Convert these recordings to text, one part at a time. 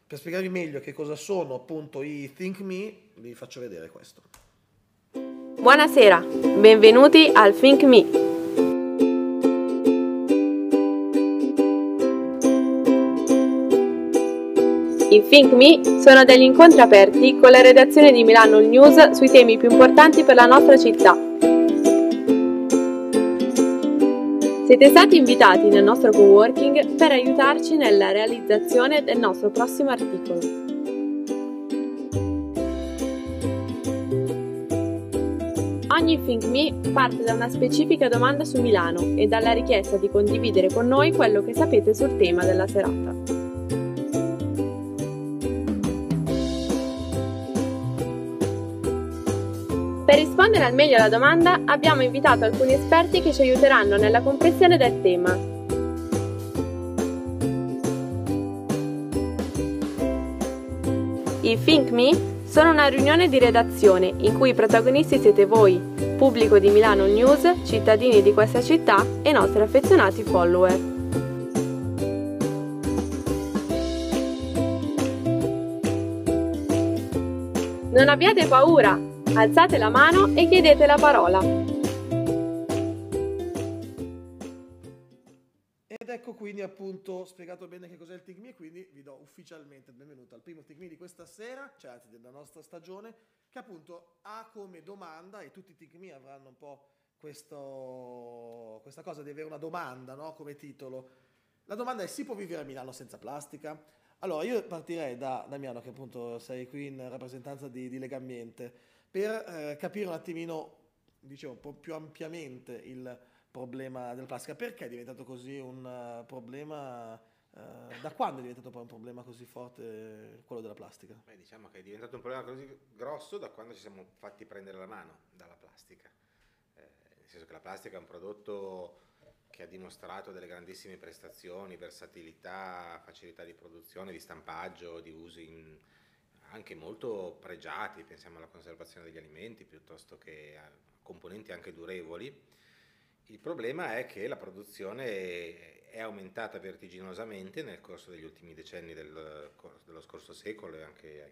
Per spiegarvi meglio che cosa sono appunto i Think Me, vi faccio vedere questo. Buonasera, benvenuti al Think Me. I Think Me sono degli incontri aperti con la redazione di Milano Il News sui temi più importanti per la nostra città. Siete stati invitati nel nostro coworking per aiutarci nella realizzazione del nostro prossimo articolo. Ogni Think Me parte da una specifica domanda su Milano e dalla richiesta di condividere con noi quello che sapete sul tema della serata. Per rispondere al meglio alla domanda abbiamo invitato alcuni esperti che ci aiuteranno nella comprensione del tema. I Think Me sono una riunione di redazione in cui i protagonisti siete voi, pubblico di Milano News, cittadini di questa città e nostri affezionati follower. Non abbiate paura! Alzate la mano e chiedete la parola. Ed ecco quindi appunto spiegato bene che cos'è il Think Me, quindi vi do ufficialmente il benvenuto al primo Think Me di questa sera, cioè anzi della nostra stagione, che appunto ha come domanda, e tutti i Think Me avranno un po' questa cosa di avere una domanda, no? Come titolo. La domanda è: si può vivere a Milano senza plastica? Allora io partirei da Damiano, che appunto sei qui in rappresentanza di Legambiente, per capire un attimino, dicevo, un po' più ampiamente il problema della plastica. Perché è diventato così un problema? Da quando è diventato poi un problema così forte quello della plastica? Beh, diciamo che è diventato un problema così grosso da quando ci siamo fatti prendere la mano dalla plastica. Nel senso che la plastica è un prodotto che ha dimostrato delle grandissime prestazioni, versatilità, facilità di produzione, di stampaggio, di usi anche molto pregiati, pensiamo alla conservazione degli alimenti piuttosto che a componenti anche durevoli. Il problema è che la produzione è aumentata vertiginosamente nel corso degli ultimi decenni dello scorso secolo e anche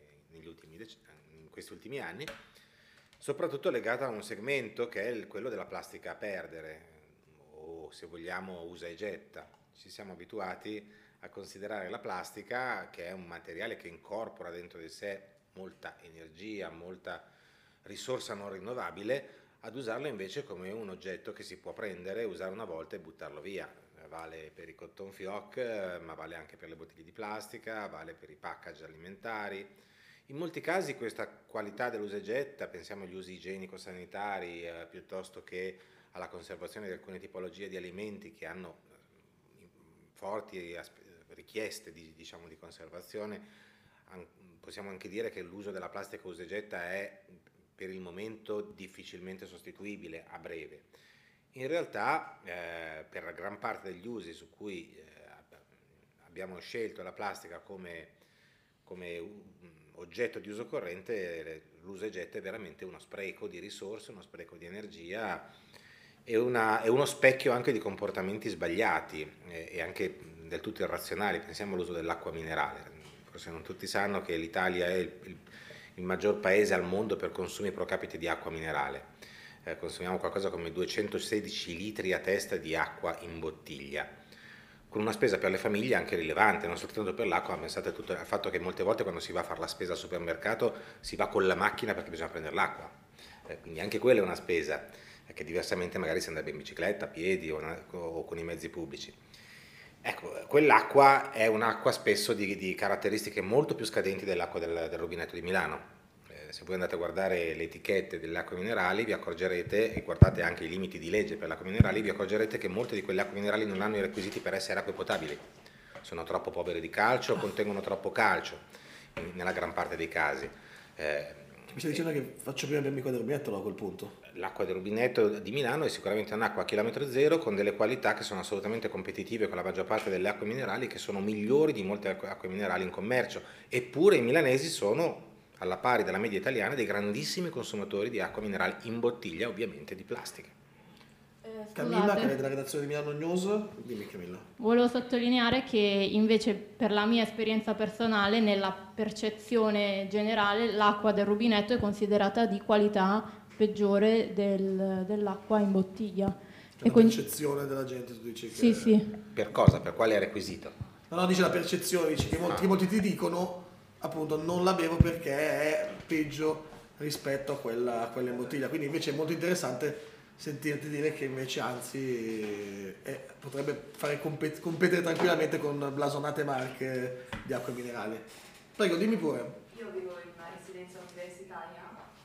in questi ultimi anni, soprattutto legata a un segmento che è quello della plastica a perdere, o se vogliamo usa e getta. Ci siamo abituati a considerare la plastica, che è un materiale che incorpora dentro di sé molta energia, molta risorsa non rinnovabile, ad usarlo invece come un oggetto che si può prendere, usare una volta e buttarlo via. Vale per i cotton fioc, ma vale anche per le bottiglie di plastica, vale per i package alimentari. In molti casi questa qualità dell'usa e getta, pensiamo agli usi igienico-sanitari, piuttosto che alla conservazione di alcune tipologie di alimenti che hanno forti richieste di conservazione, possiamo anche dire che l'uso della plastica usa e getta è per il momento difficilmente sostituibile a breve. In realtà per gran parte degli usi su cui abbiamo scelto la plastica come oggetto di uso corrente, l'usa e getta è veramente uno spreco di risorse, uno spreco di energia e uno specchio anche di comportamenti sbagliati e anche del tutto irrazionali. Pensiamo all'uso dell'acqua minerale. Forse non tutti sanno che l'Italia è il maggior paese al mondo per consumi pro capite di acqua minerale. Consumiamo qualcosa come 216 litri a testa di acqua in bottiglia, con una spesa per le famiglie anche rilevante, non soltanto per l'acqua, ma pensate tutto al fatto che molte volte quando si va a fare la spesa al supermercato si va con la macchina perché bisogna prendere l'acqua, quindi anche quella è una spesa che diversamente magari si andrebbe in bicicletta, a piedi o con i mezzi pubblici. Ecco, quell'acqua è un'acqua spesso di caratteristiche molto più scadenti dell'acqua del rubinetto di Milano. Se voi andate a guardare le etichette delle acque minerali vi accorgerete, e guardate anche i limiti di legge per le acque minerali, vi accorgerete che molte di quelle acque minerali non hanno i requisiti per essere acque potabili. Sono troppo povere di calcio, contengono troppo calcio, nella gran parte dei casi. Mi stai dicendo che faccio prima bermi del rubinetto a quel punto? L'acqua del rubinetto di Milano è sicuramente un'acqua a chilometro zero con delle qualità che sono assolutamente competitive con la maggior parte delle acque minerali, che sono migliori di molte acque minerali in commercio, eppure i milanesi sono, alla pari della media italiana, dei grandissimi consumatori di acqua minerale in bottiglia, ovviamente di plastica. Camilla, che è della redazione di Milano News. Dimmi Camilla. Volevo sottolineare che invece per la mia esperienza personale, nella percezione generale, l'acqua del rubinetto è considerata di qualità peggiore dell'acqua in bottiglia. Cioè, la percezione della gente, tu dici che... Sì, sì. Per cosa? Per quale requisito? No, dice la percezione, dice che molti ti dicono, appunto, non la bevo perché è peggio rispetto a quella in bottiglia. Quindi invece è molto interessante sentirti dire che invece anzi potrebbe fare competere tranquillamente con blasonate marche di acque minerali. Prego, dimmi pure. Io vivo in una residenza universitaria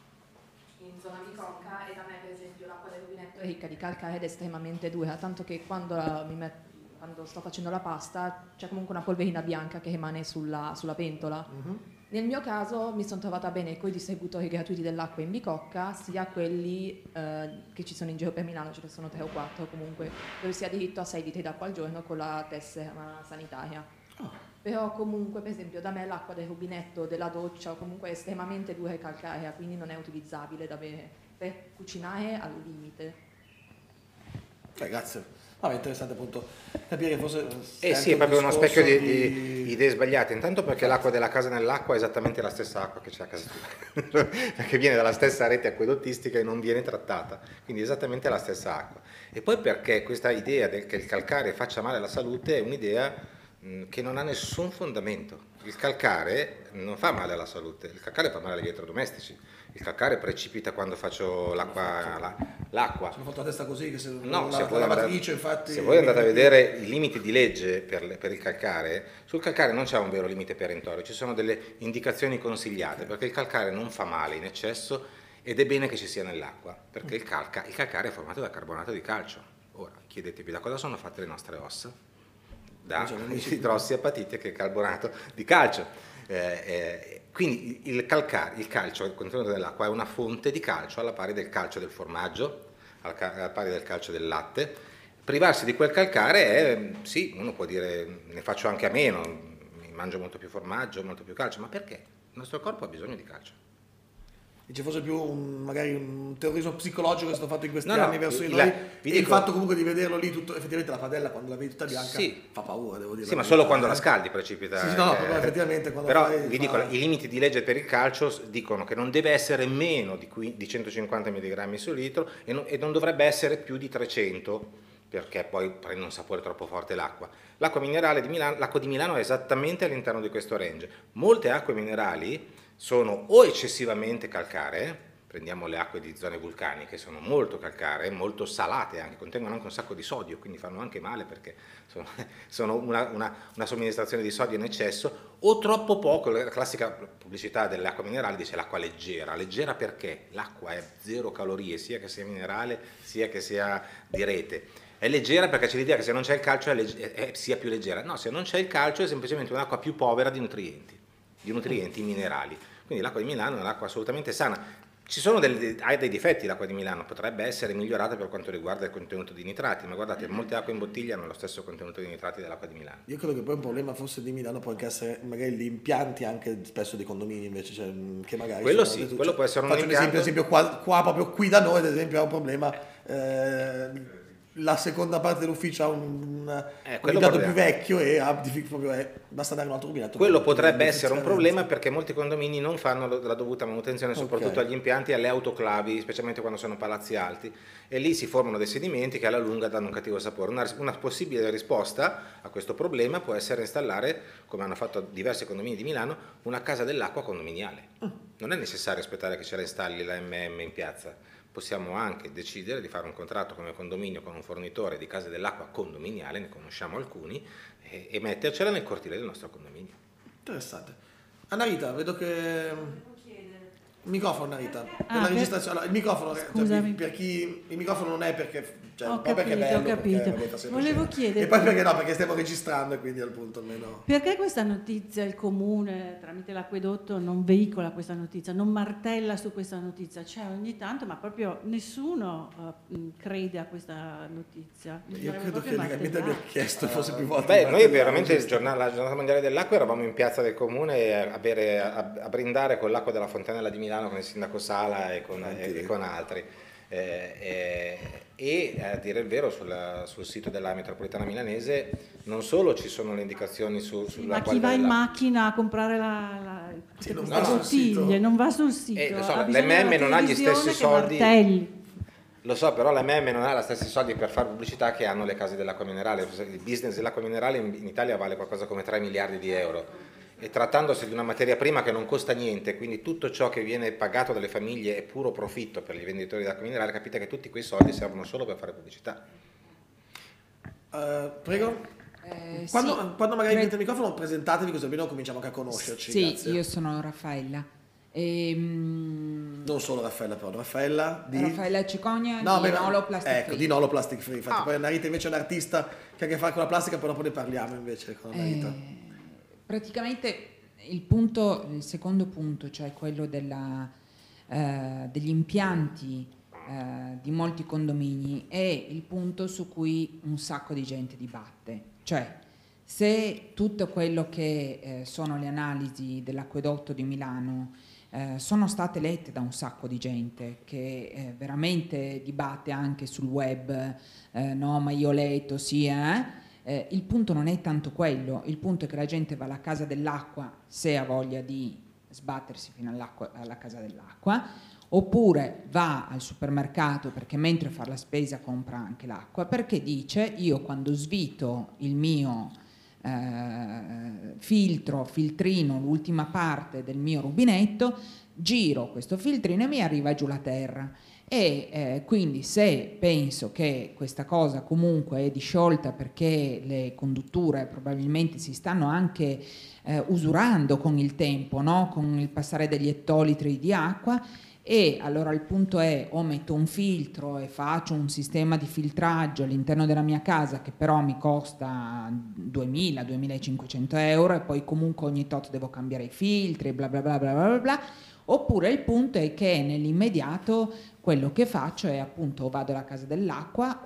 in zona Bicocca e da me per esempio l'acqua del rubinetto È ricca di calcare ed estremamente dura, tanto che quando sto facendo la pasta c'è comunque una polverina bianca che rimane sulla pentola. Nel mio caso mi sono trovata bene con i distributori gratuiti dell'acqua in Bicocca, sia quelli che ci sono in giro per Milano, ce ne sono 3 o 4 comunque, dove si ha diritto a 6 litri d'acqua al giorno con la tessera sanitaria. Però comunque, per esempio, da me l'acqua del rubinetto, della doccia, comunque è estremamente dura e calcarea, quindi non è utilizzabile da bere per cucinare al limite. Grazie. È interessante appunto capire che forse... sì, è proprio uno specchio di idee sbagliate. Intanto perché l'acqua della casa nell'acqua è esattamente la stessa acqua che c'è a casa tua, perché viene dalla stessa rete acquedottistica e non viene trattata, quindi esattamente la stessa acqua. E poi perché questa idea che il calcare faccia male alla salute è un'idea che non ha nessun fondamento. Il calcare non fa male alla salute, il calcare fa male agli elettrodomestici. Il calcare precipita quando faccio l'acqua. Sono fatto la testa così che se no, la lavatrice, infatti... Se voi andate a vedere i limiti di legge per il calcare, sul calcare non c'è un vero limite perentorio, ci sono delle indicazioni consigliate, perché il calcare non fa male in eccesso ed è bene che ci sia nell'acqua, perché il calcare è formato da carbonato di calcio. Ora, chiedetevi da cosa sono fatte le nostre ossa? Da idrossi apatite, che è carbonato di calcio. Quindi il calcio, il contenuto dell'acqua, è una fonte di calcio alla pari del calcio del formaggio, alla pari del calcio del latte. Privarsi di quel calcare è, sì, uno può dire ne faccio anche a meno, mi mangio molto più formaggio, molto più calcio, ma perché? Il nostro corpo ha bisogno di calcio. Dice forse più magari un terrorismo psicologico che è stato fatto in questi anni verso di noi, e il fatto comunque di vederlo lì tutto, effettivamente la padella quando la vedi tutta bianca fa paura, devo dire. Sì, ma solo quando la scaldi precipita. Sì, no, però effettivamente quando però vi dico, i limiti di legge per il calcio dicono che non deve essere meno di 150 mg su litro e non dovrebbe essere più di 300, perché poi prende un sapore troppo forte l'acqua. L'acqua di Milano è esattamente all'interno di questo range. Molte acque minerali sono o eccessivamente calcaree, prendiamo le acque di zone vulcaniche, sono molto calcaree, molto salate anche, contengono anche un sacco di sodio, quindi fanno anche male perché sono una somministrazione di sodio in eccesso, o troppo poco. La classica pubblicità delle acque minerali dice l'acqua leggera perché l'acqua è 0 calorie, sia che sia minerale sia che sia di rete. È leggera perché c'è l'idea che se non c'è il calcio sia più leggera. No, se non c'è il calcio è semplicemente un'acqua più povera di nutrienti minerali. Quindi l'acqua di Milano è un'acqua assolutamente sana. Ha dei difetti l'acqua di Milano, potrebbe essere migliorata per quanto riguarda il contenuto di nitrati, ma guardate, molte acque in bottiglia hanno lo stesso contenuto di nitrati dell'acqua di Milano. Io credo che poi un problema forse di Milano può anche essere magari gli impianti anche spesso dei condomini invece, cioè, che magari... Quello sì, quello può essere un impianto. Faccio un esempio qua proprio qui da noi, ad esempio, ha un problema... la seconda parte dell'ufficio ha un impianto più vecchio e basta dare un altro rubinetto. Quello potrebbe essere un problema perché molti condomini non fanno la dovuta manutenzione, soprattutto agli impianti e alle autoclavi, specialmente quando sono palazzi alti, e lì si formano dei sedimenti che alla lunga danno un cattivo sapore. Una possibile risposta a questo problema può essere installare, come hanno fatto diversi condomini di Milano, una casa dell'acqua condominiale. Non è necessario aspettare che ce la installi la MM in piazza. Possiamo anche decidere di fare un contratto come condominio con un fornitore di case dell'acqua condominiale, ne conosciamo alcuni, e mettercela nel cortile del nostro condominio. Interessante. Annarita, vedo che... Il microfono, Annarita. Per la registrazione. Il microfono, per chi... Il microfono non è perché... Ho capito. Volevo chiedere... E poi perché no, perché stiamo registrando e quindi al punto almeno... Perché questa notizia, il comune, tramite l'acquedotto, non veicola questa notizia, non martella su questa notizia? C'è ogni tanto, ma proprio nessuno crede a questa notizia. Io credo che legalmente abbia chiesto forse più volte. Noi veramente la giornata mondiale dell'acqua eravamo in piazza del comune a brindare con l'acqua della fontanella di Milano con il sindaco Sala e con altri. E a dire il vero sul sito della metropolitana milanese non solo ci sono le indicazioni sulla ma chi va in macchina a comprare Sì, non queste va sul bottiglie sito. non va sul sito, lo so, ha bisogno l'MM della non ha gli televisione stessi che soldi. martelli. Lo so, però la MM non ha gli stessi soldi per fare pubblicità che hanno le case dell'acqua minerale. Il business dell'acqua minerale in Italia vale qualcosa come 3 miliardi di euro. E trattandosi di una materia prima che non costa niente, quindi tutto ciò che viene pagato dalle famiglie è puro profitto per i venditori d'acqua minerale, capite che tutti quei soldi servono solo per fare pubblicità. Prego. Quando magari avete il microfono, presentatevi così almeno cominciamo anche a conoscerci. Sì, grazie. io sono Raffaella. Non solo Raffaella, però Raffaella Cicogna no, di beh, Nolo Plastic ecco, Free. di Nolo Plastic Free. Infatti, poi Annarita invece è un artista che ha a che fare con la plastica, poi dopo ne parliamo invece con Annarita. Praticamente il secondo punto, cioè quello degli impianti di molti condomini, è il punto su cui un sacco di gente dibatte. Cioè, se tutto quello che sono le analisi dell'acquedotto di Milano sono state lette da un sacco di gente che veramente dibatte anche sul web, no, ma io ho letto, sì, il punto non è tanto quello, il punto è che la gente va alla casa dell'acqua se ha voglia di sbattersi fino alla casa dell'acqua, oppure va al supermercato perché mentre fa la spesa compra anche l'acqua, perché dice: io quando svito il mio filtrino, l'ultima parte del mio rubinetto, giro questo filtrino e mi arriva giù la terra. E quindi se penso che questa cosa comunque è disciolta perché le condutture probabilmente si stanno anche usurando con il tempo, no? Con il passare degli ettolitri di acqua, e allora il punto è: o metto un filtro e faccio un sistema di filtraggio all'interno della mia casa che però mi costa 2.000-2.500 euro e poi comunque ogni tot devo cambiare i filtri, bla bla bla bla bla bla. Oppure il punto è che nell'immediato quello che faccio è appunto o vado alla casa dell'acqua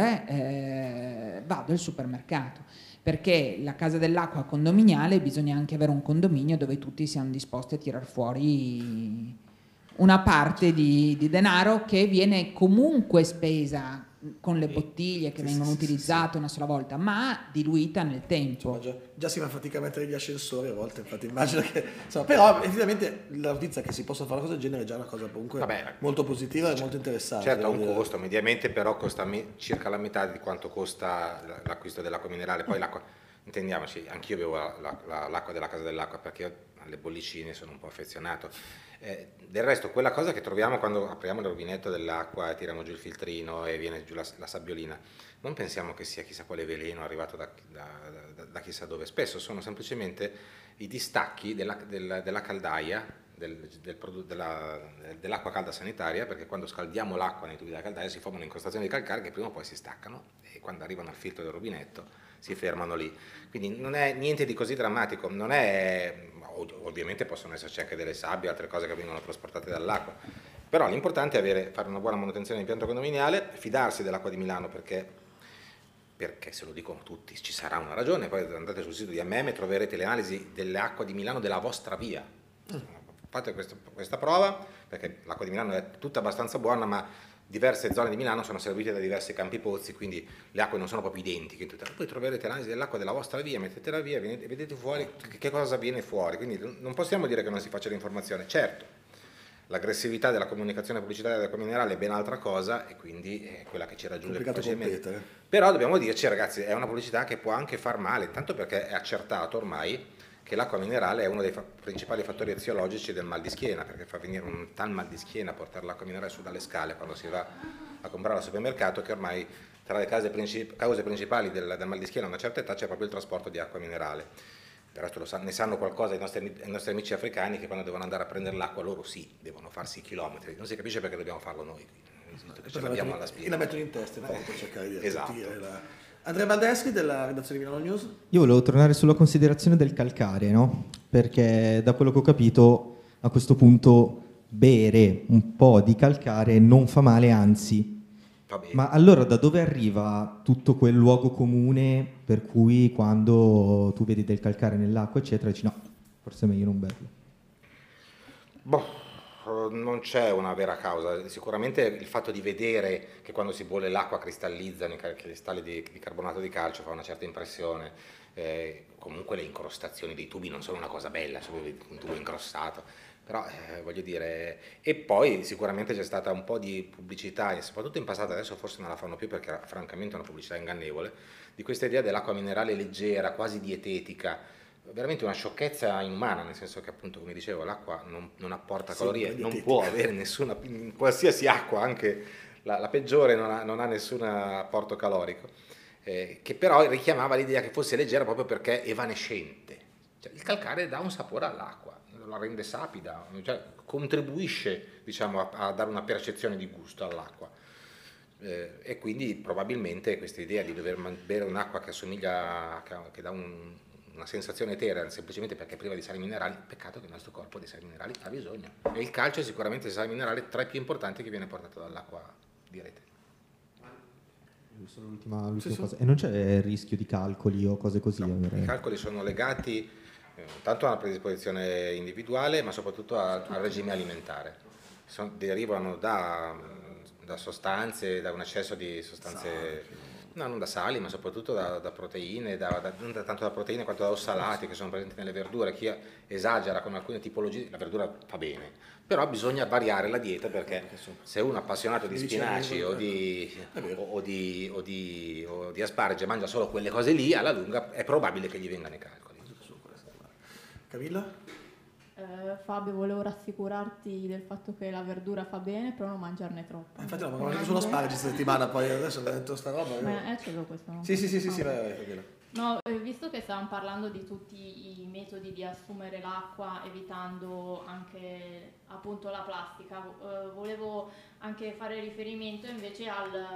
oppure vado al supermercato, perché la casa dell'acqua condominiale bisogna anche avere un condominio dove tutti siano disposti a tirar fuori una parte di denaro che viene comunque spesa con le bottiglie che vengono utilizzate una sola volta, ma diluita nel tempo. Insomma, già si fa fatica a mettere gli ascensori a volte, infatti immagino che insomma, però effettivamente la notizia che si possa fare una cosa del genere è già una cosa comunque molto positiva e molto interessante. Certo, ha un costo, mediamente però costa circa la metà di quanto costa l'acquisto dell'acqua minerale. Poi l'acqua, intendiamoci, anch'io bevo l'acqua della casa dell'acqua perché alle bollicine sono un po' affezionato. Del resto, quella cosa che troviamo quando apriamo il rubinetto dell'acqua e tiriamo giù il filtrino e viene giù la sabbiolina, non pensiamo che sia chissà quale veleno arrivato da chissà dove. Spesso sono semplicemente i distacchi della caldaia, dell'acqua calda sanitaria, perché quando scaldiamo l'acqua nei tubi della caldaia si formano incrostazioni di calcare che prima o poi si staccano e quando arrivano al filtro del rubinetto si fermano lì. Quindi non è niente di così drammatico, non è... Ovviamente possono esserci anche delle sabbie, altre cose che vengono trasportate dall'acqua, però l'importante è fare una buona manutenzione dell'impianto condominiale, fidarsi dell'acqua di Milano perché se lo dicono tutti ci sarà una ragione. Poi andate sul sito di MM e troverete le analisi dell'acqua di Milano della vostra via. Fate questa prova perché l'acqua di Milano è tutta abbastanza buona, ma diverse zone di Milano sono servite da diversi campi pozzi, quindi le acque non sono proprio identiche. Poi troverete l'analisi dell'acqua della vostra via, mettetela via e vedete fuori che cosa viene fuori. Quindi non possiamo dire che non si faccia l'informazione. Certo, l'aggressività della comunicazione pubblicitaria dell'acqua minerale è ben altra cosa e quindi è quella che ci raggiunge più facilmente. Però dobbiamo dirci, ragazzi, è una pubblicità che può anche far male, tanto perché è accertato ormai che l'acqua minerale è uno dei principali fattori eziologici del mal di schiena, perché fa venire un tal mal di schiena portare l'acqua minerale su dalle scale quando si va a comprare al supermercato, che ormai tra le cause principali del mal di schiena a una certa età c'è proprio il trasporto di acqua minerale. Del resto ne sanno qualcosa i nostri amici africani, che quando devono andare a prendere l'acqua loro sì, devono farsi chilometri, non si capisce perché dobbiamo farlo noi, ce l'abbiamo alla spina. E la mettono in testa per cercare di esatto. Andrea Baldeschi della redazione di Milano News. Io volevo tornare sulla considerazione del calcare, no? Perché da quello che ho capito a questo punto bere un po' di calcare non fa male, anzi. Ma allora da dove arriva tutto quel luogo comune per cui quando tu vedi del calcare nell'acqua eccetera dici no, forse è meglio non berlo? Non c'è una vera causa, sicuramente il fatto di vedere che quando si bolle l'acqua cristallizzano i cristalli di carbonato di calcio fa una certa impressione, comunque le incrostazioni dei tubi non sono una cosa bella, sono un tubo incrostato, però voglio dire, e poi sicuramente c'è stata un po' di pubblicità, e soprattutto in passato, adesso forse non la fanno più perché francamente è una pubblicità ingannevole, di questa idea dell'acqua minerale leggera, quasi dietetica, veramente una sciocchezza inumana, nel senso che appunto, come dicevo, l'acqua non apporta calorie, non può avere nessuna, qualsiasi acqua, anche la peggiore non ha nessun apporto calorico, che però richiamava l'idea che fosse leggera proprio perché evanescente. Cioè, il calcare dà un sapore all'acqua, la rende sapida, cioè contribuisce, diciamo, a dare una percezione di gusto all'acqua. E quindi probabilmente questa idea di dover bere un'acqua che assomiglia, che dà una sensazione eterea semplicemente perché è priva di sali minerali, peccato che il nostro corpo di sali minerali ha bisogno, e il calcio è sicuramente il sale minerale tra i più importanti che viene portato dall'acqua di rete. Solo l'ultima cosa. E non c'è il rischio di calcoli o cose così? No, i calcoli sono legati tanto a una predisposizione individuale, ma soprattutto al regime alimentare. Derivano da sostanze, da un eccesso di sostanze, no, non da sali, ma soprattutto da proteine, non tanto da proteine quanto da ossalati che sono presenti nelle verdure. Chi esagera con alcune tipologie, la verdura fa bene, però bisogna variare la dieta, perché se uno appassionato di spinaci o di asparagi mangia solo quelle cose lì, alla lunga è probabile che gli vengano i calcoli. Camilla? Fabio, volevo rassicurarti del fatto che la verdura fa bene, però non mangiarne troppo. Infatti no, ma ho mangiato solo asparagi questa settimana, poi adesso ho detto sta roba. Ce l'ho questo, no? Sì, vai. No, visto che stavamo parlando di tutti i metodi di assumere l'acqua, evitando anche appunto la plastica, volevo anche fare riferimento invece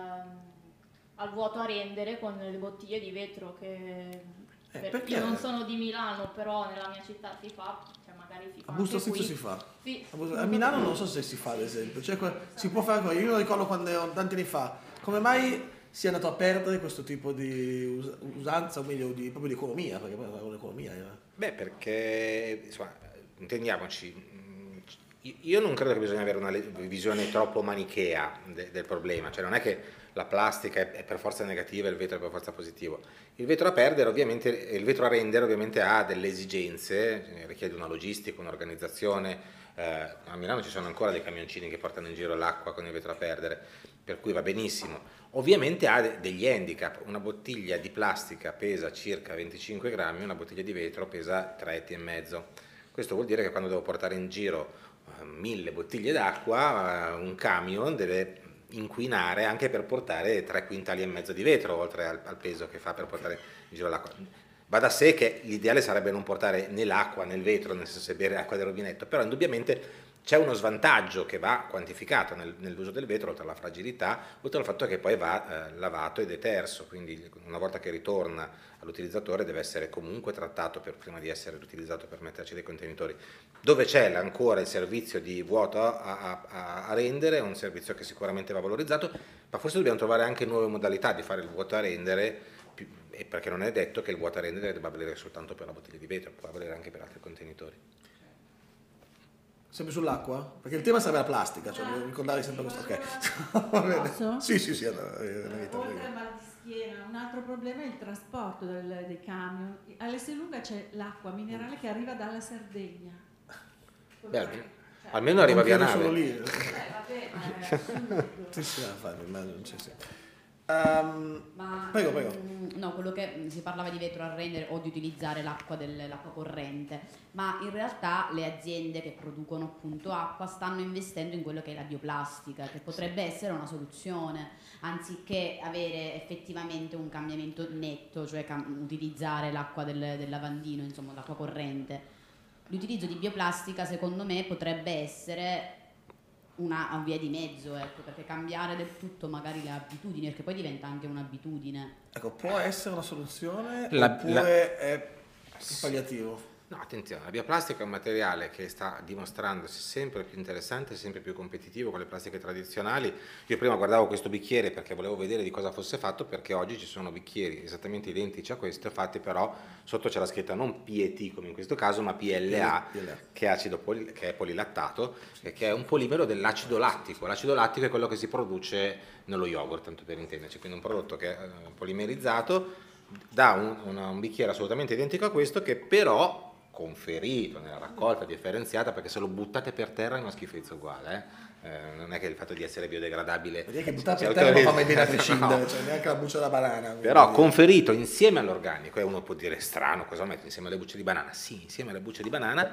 al vuoto a rendere con le bottiglie di vetro che... Perché? Io non sono di Milano, però nella mia città si fa, cioè magari si fa. A Busto Stizio si fa. Sì. A Milano non so se si fa, ad esempio. Cioè, si può fare io lo ricordo quando tanti anni fa. Come mai si è andato a perdere questo tipo di usanza, o meglio proprio di economia? Perché poi è un'economia. Beh, perché insomma, intendiamoci. Io non credo che bisogna avere una visione troppo manichea del problema, cioè non è che la plastica è per forza negativa e il vetro è per forza positivo. Il vetro a perdere ovviamente, il vetro a rendere ovviamente ha delle esigenze, richiede una logistica, un'organizzazione. A Milano ci sono ancora dei camioncini che portano in giro l'acqua con il vetro a perdere, per cui va benissimo. Ovviamente ha degli handicap, una bottiglia di plastica pesa circa 25 grammi, una bottiglia di vetro pesa 3,5 kg. Questo vuol dire che quando devo portare in giro 1000 bottiglie d'acqua, un camion deve inquinare anche per portare 3,5 quintali di vetro, oltre al peso che fa per portare in giro l'acqua. Va da sé che l'ideale sarebbe non portare né l'acqua né il vetro, nel senso bere acqua del rubinetto, però indubbiamente c'è uno svantaggio che va quantificato nell'uso del vetro, oltre alla fragilità, oltre al fatto che poi va lavato e deterso, quindi una volta che ritorna all'utilizzatore deve essere comunque trattato prima di essere utilizzato per metterci dei contenitori. Dove c'è ancora il servizio di vuoto a rendere, è un servizio che sicuramente va valorizzato, ma forse dobbiamo trovare anche nuove modalità di fare il vuoto a rendere, perché non è detto che il vuoto a rendere debba valere soltanto per la bottiglia di vetro, può valere anche per altri contenitori. Sempre sull'acqua? Perché il tema sarebbe la plastica, cioè devo ricordare sempre questo. Ok. Va bene. Posso? Sì. Oltre al mal di schiena, un altro problema è il trasporto dei camion. All'Esselunga c'è l'acqua minerale che arriva dalla Sardegna. Beh, almeno arriva via nave. Solo lì. Sì, immagino, sì. Ma, Prego. No, quello che si parlava di vetro a rendere o di utilizzare l'acqua corrente, ma in realtà le aziende che producono appunto acqua stanno investendo in quello che è la bioplastica, che potrebbe essere una soluzione, anziché avere effettivamente un cambiamento netto, cioè utilizzare l'acqua del lavandino, insomma l'acqua corrente. L'utilizzo di bioplastica secondo me potrebbe essere una via di mezzo, ecco, perché cambiare del tutto magari le abitudini, perché poi diventa anche un'abitudine. Ecco, può essere una soluzione oppure è palliativo? No, attenzione, la bioplastica è un materiale che sta dimostrandosi sempre più interessante, sempre più competitivo con le plastiche tradizionali. Io prima guardavo questo bicchiere perché volevo vedere di cosa fosse fatto, perché oggi ci sono bicchieri esattamente identici a questo, fatti però sotto c'è la scritta non PET come in questo caso, ma PLA, che è polilattato, e che è un polimero dell'acido lattico. L'acido lattico è quello che si produce nello yogurt, tanto per intenderci, quindi un prodotto che è polimerizzato, dà un bicchiere assolutamente identico a questo, che però conferito nella raccolta differenziata, perché se lo buttate per terra è una schifezza uguale, non è che il fatto di essere biodegradabile, direi che buttare per terra non fa mai bene a prescindere, no. Cioè neanche la buccia della banana, però conferito insieme all'organico, e uno può dire strano, cosa metto insieme alle bucce di banana? Sì, insieme alle bucce di banana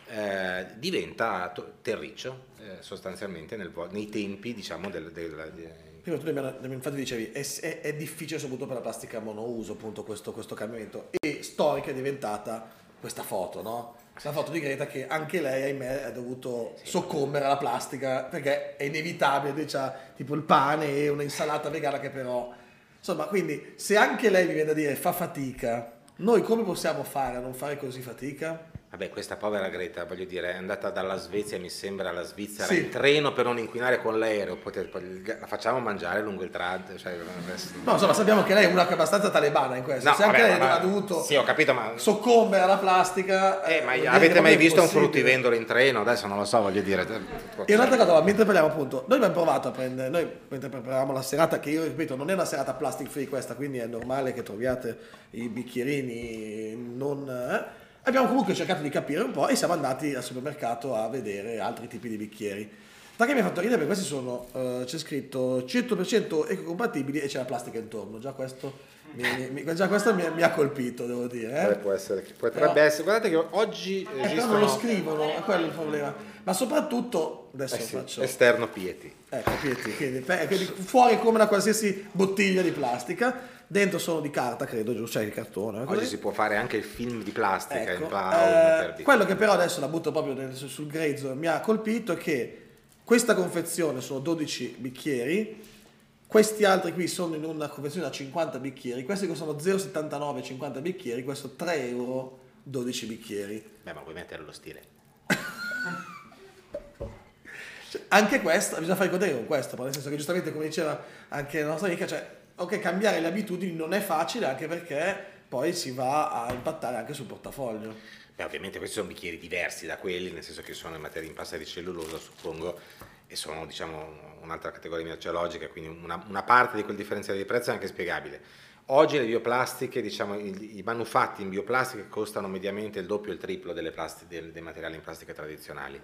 diventa terriccio sostanzialmente nei tempi, diciamo, prima tu infatti dicevi è difficile soprattutto per la plastica monouso, appunto, questo cambiamento, e storica è diventata questa foto, no? La foto di Greta, che anche lei, ahimè, ha dovuto soccombere alla plastica, perché è inevitabile, c'ha tipo il pane e un'insalata vegana che però... Insomma, quindi se anche lei mi viene a dire fa fatica, noi come possiamo fare a non fare così fatica? Vabbè, questa povera Greta, voglio dire, è andata dalla Svezia, mi sembra, alla Svizzera, sì, in treno per non inquinare con l'aereo, la facciamo mangiare lungo il trad, cioè, no, insomma, sappiamo che lei è una che è abbastanza talebana in questo, no, se anche vabbè, lei ha dovuto sì, ho capito, ma soccombere alla plastica... ma avete mai visto un fruttivendolo in treno? Adesso non lo so, voglio dire... E un'altra cosa, mentre parliamo appunto, noi abbiamo provato a prendere, noi mentre preparavamo la serata, che io ripeto, non è una serata plastic free questa, quindi è normale che troviate i bicchierini non... Abbiamo comunque cercato di capire un po' e siamo andati al supermercato a vedere altri tipi di bicchieri. Perché mi ha fatto ridere, perché questi sono, c'è scritto 100% ecocompatibili e c'è la plastica intorno. Già questo mi ha colpito, devo dire. Può essere, potrebbe essere. Guardate che oggi però non lo scrivono, è quello il problema. Ma soprattutto, adesso faccio... Esterno Pieti. Ecco, Pieti, quindi fuori come da qualsiasi bottiglia di plastica. Dentro sono di carta, credo, giusto? Cioè di cartone. Oggi si può fare anche il film di plastica, ecco, quello che però adesso la butto proprio sul grezzo mi ha colpito è che questa confezione sono 12 bicchieri, questi altri qui sono in una confezione da 50 bicchieri, questi costano 0,79 50 bicchieri, questo 3 euro 12 bicchieri. Beh, ma puoi mettere lo stile. Cioè, anche questo, bisogna fare i conti con questo, nel senso che giustamente, come diceva anche la nostra amica, cioè ok, cambiare le abitudini non è facile, anche perché poi si va a impattare anche sul portafoglio. Beh, ovviamente questi sono bicchieri diversi da quelli, nel senso che sono in materia in pasta di cellulosa, suppongo, e sono, diciamo, un'altra categoria merceologica, quindi una parte di quel differenziale di prezzo è anche spiegabile. Oggi le bioplastiche, diciamo, i manufatti in bioplastica costano mediamente il doppio e il triplo dei materiali in plastica tradizionali,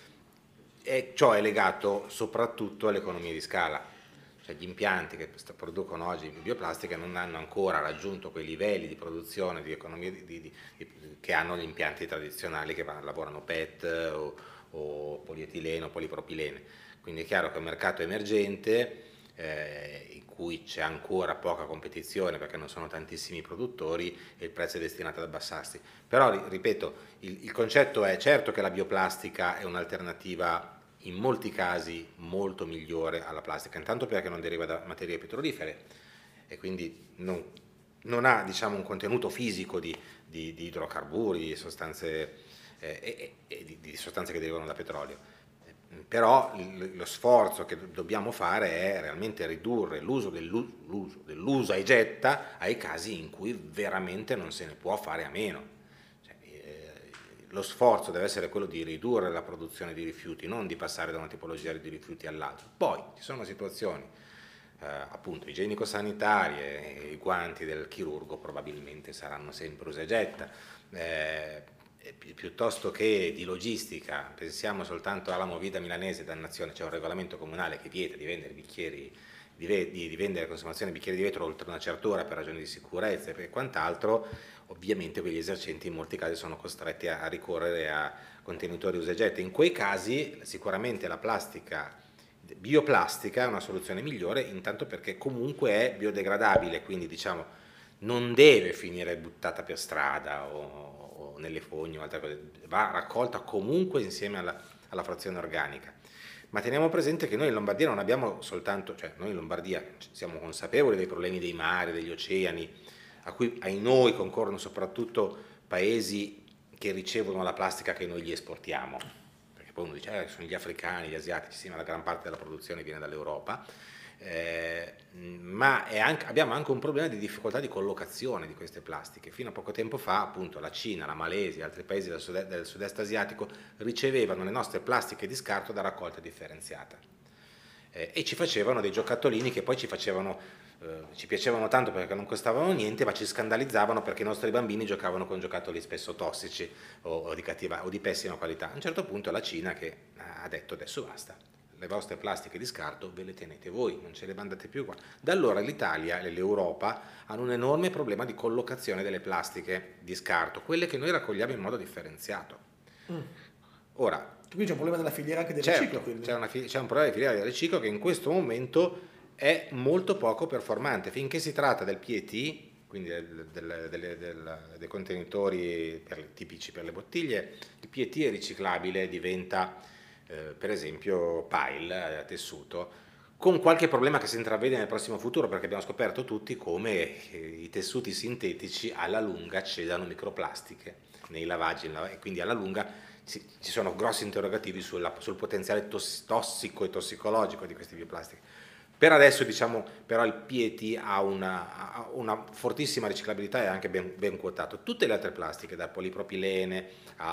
e ciò è legato soprattutto alle economie di scala. Cioè gli impianti che producono oggi bioplastica non hanno ancora raggiunto quei livelli di produzione, di economia che hanno gli impianti tradizionali che lavorano PET o polietileno, polipropilene. Quindi è chiaro che è un mercato emergente in cui c'è ancora poca competizione perché non sono tantissimi produttori e il prezzo è destinato ad abbassarsi. Però, ripeto, il concetto è certo che la bioplastica è un'alternativa in molti casi molto migliore alla plastica, intanto perché non deriva da materie petrolifere e quindi non ha, diciamo, un contenuto fisico di idrocarburi, di sostanze che derivano da petrolio. Però lo sforzo che dobbiamo fare è realmente ridurre l'uso dell'usa e getta ai casi in cui veramente non se ne può fare a meno. Lo sforzo deve essere quello di ridurre la produzione di rifiuti, non di passare da una tipologia di rifiuti all'altra. Poi ci sono situazioni appunto igienico-sanitarie, i guanti del chirurgo probabilmente saranno sempre usa e getta, piuttosto che di logistica. Pensiamo soltanto alla Movida milanese, dannazione, c'è un regolamento comunale che vieta di vendere bicchieri, di vendere consumazione di bicchieri di vetro oltre una certa ora per ragioni di sicurezza e quant'altro. Ovviamente quegli esercenti in molti casi sono costretti a ricorrere a contenitori usa e getta. In quei casi sicuramente la bioplastica è una soluzione migliore, intanto perché comunque è biodegradabile, quindi diciamo non deve finire buttata per strada o nelle fogne o altre cose, va raccolta comunque insieme alla frazione organica. Ma teniamo presente che noi in Lombardia non abbiamo soltanto, cioè noi in Lombardia siamo consapevoli dei problemi dei mari, degli oceani, a cui ai noi concorrono soprattutto paesi che ricevono la plastica che noi gli esportiamo, perché poi uno dice sono gli africani, gli asiatici, sì, ma la gran parte della produzione viene dall'Europa, ma abbiamo anche un problema di difficoltà di collocazione di queste plastiche. Fino a poco tempo fa, appunto, la Cina, la Malesia, altri paesi del sud-est asiatico ricevevano le nostre plastiche di scarto da raccolta differenziata e ci facevano dei giocattolini che poi ci piacevano tanto perché non costavano niente, ma ci scandalizzavano perché i nostri bambini giocavano con giocattoli spesso tossici o di pessima qualità. A un certo punto la Cina che ha detto adesso basta, le vostre plastiche di scarto ve le tenete voi, non ce le mandate più qua. Da allora l'Italia e l'Europa hanno un enorme problema di collocazione delle plastiche di scarto, quelle che noi raccogliamo in modo differenziato. Ora, quindi c'è un problema della filiera anche del certo, riciclo. C'è un problema di filiera del riciclo che in questo momento è molto poco performante. Finché si tratta del PET, quindi dei contenitori tipici per le bottiglie, il PET è riciclabile, diventa per esempio pile, tessuto, con qualche problema che si intravede nel prossimo futuro, perché abbiamo scoperto tutti come i tessuti sintetici alla lunga cedano microplastiche nei lavaggi, e quindi alla lunga ci sono grossi interrogativi sul potenziale tossico e tossicologico di queste bioplastiche. Per adesso diciamo però il PET ha una fortissima riciclabilità e anche ben quotato. Tutte le altre plastiche, dal polipropilene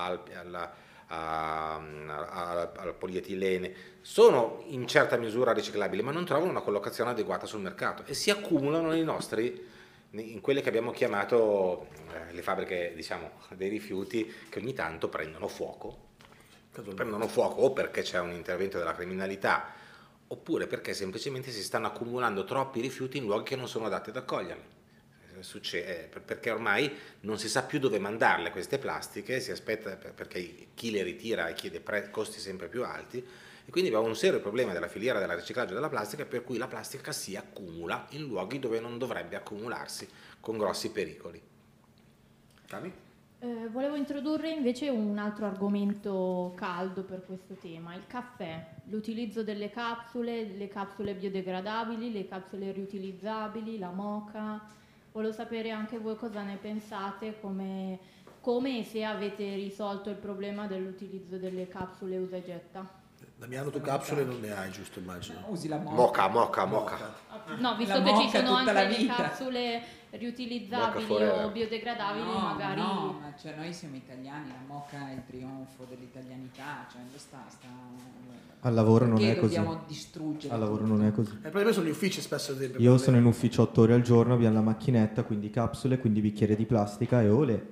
al polietilene, sono in certa misura riciclabili, ma non trovano una collocazione adeguata sul mercato e si accumulano in quelle che abbiamo chiamato le fabbriche, diciamo, dei rifiuti, che ogni tanto prendono fuoco o perché c'è un intervento della criminalità, oppure perché semplicemente si stanno accumulando troppi rifiuti in luoghi che non sono adatti ad accoglierli. Succede perché ormai non si sa più dove mandarle queste plastiche, si aspetta perché chi le ritira e chiede costi sempre più alti, e quindi abbiamo un serio problema della filiera del riciclaggio della plastica, per cui la plastica si accumula in luoghi dove non dovrebbe accumularsi, con grossi pericoli. Cami? Volevo introdurre invece un altro argomento caldo per questo tema, il caffè, l'utilizzo delle capsule, le capsule biodegradabili, le capsule riutilizzabili, la moka. Volevo sapere anche voi cosa ne pensate, come e se avete risolto il problema dell'utilizzo delle capsule usa e getta. Damiano, tu capsule non ne hai, giusto, immagino? Usi la moka. Moka. No, visto che ci sono anche le capsule riutilizzabili o biodegradabili, magari... No, ma cioè noi siamo italiani, la moka è il trionfo dell'italianità, cioè sta al lavoro non è così. Dobbiamo distruggere. Al lavoro non è così. Il problema sono gli uffici spesso. Io sono in ufficio 8 ore al giorno, abbiamo la macchinetta, quindi capsule, quindi bicchiere di plastica e ole.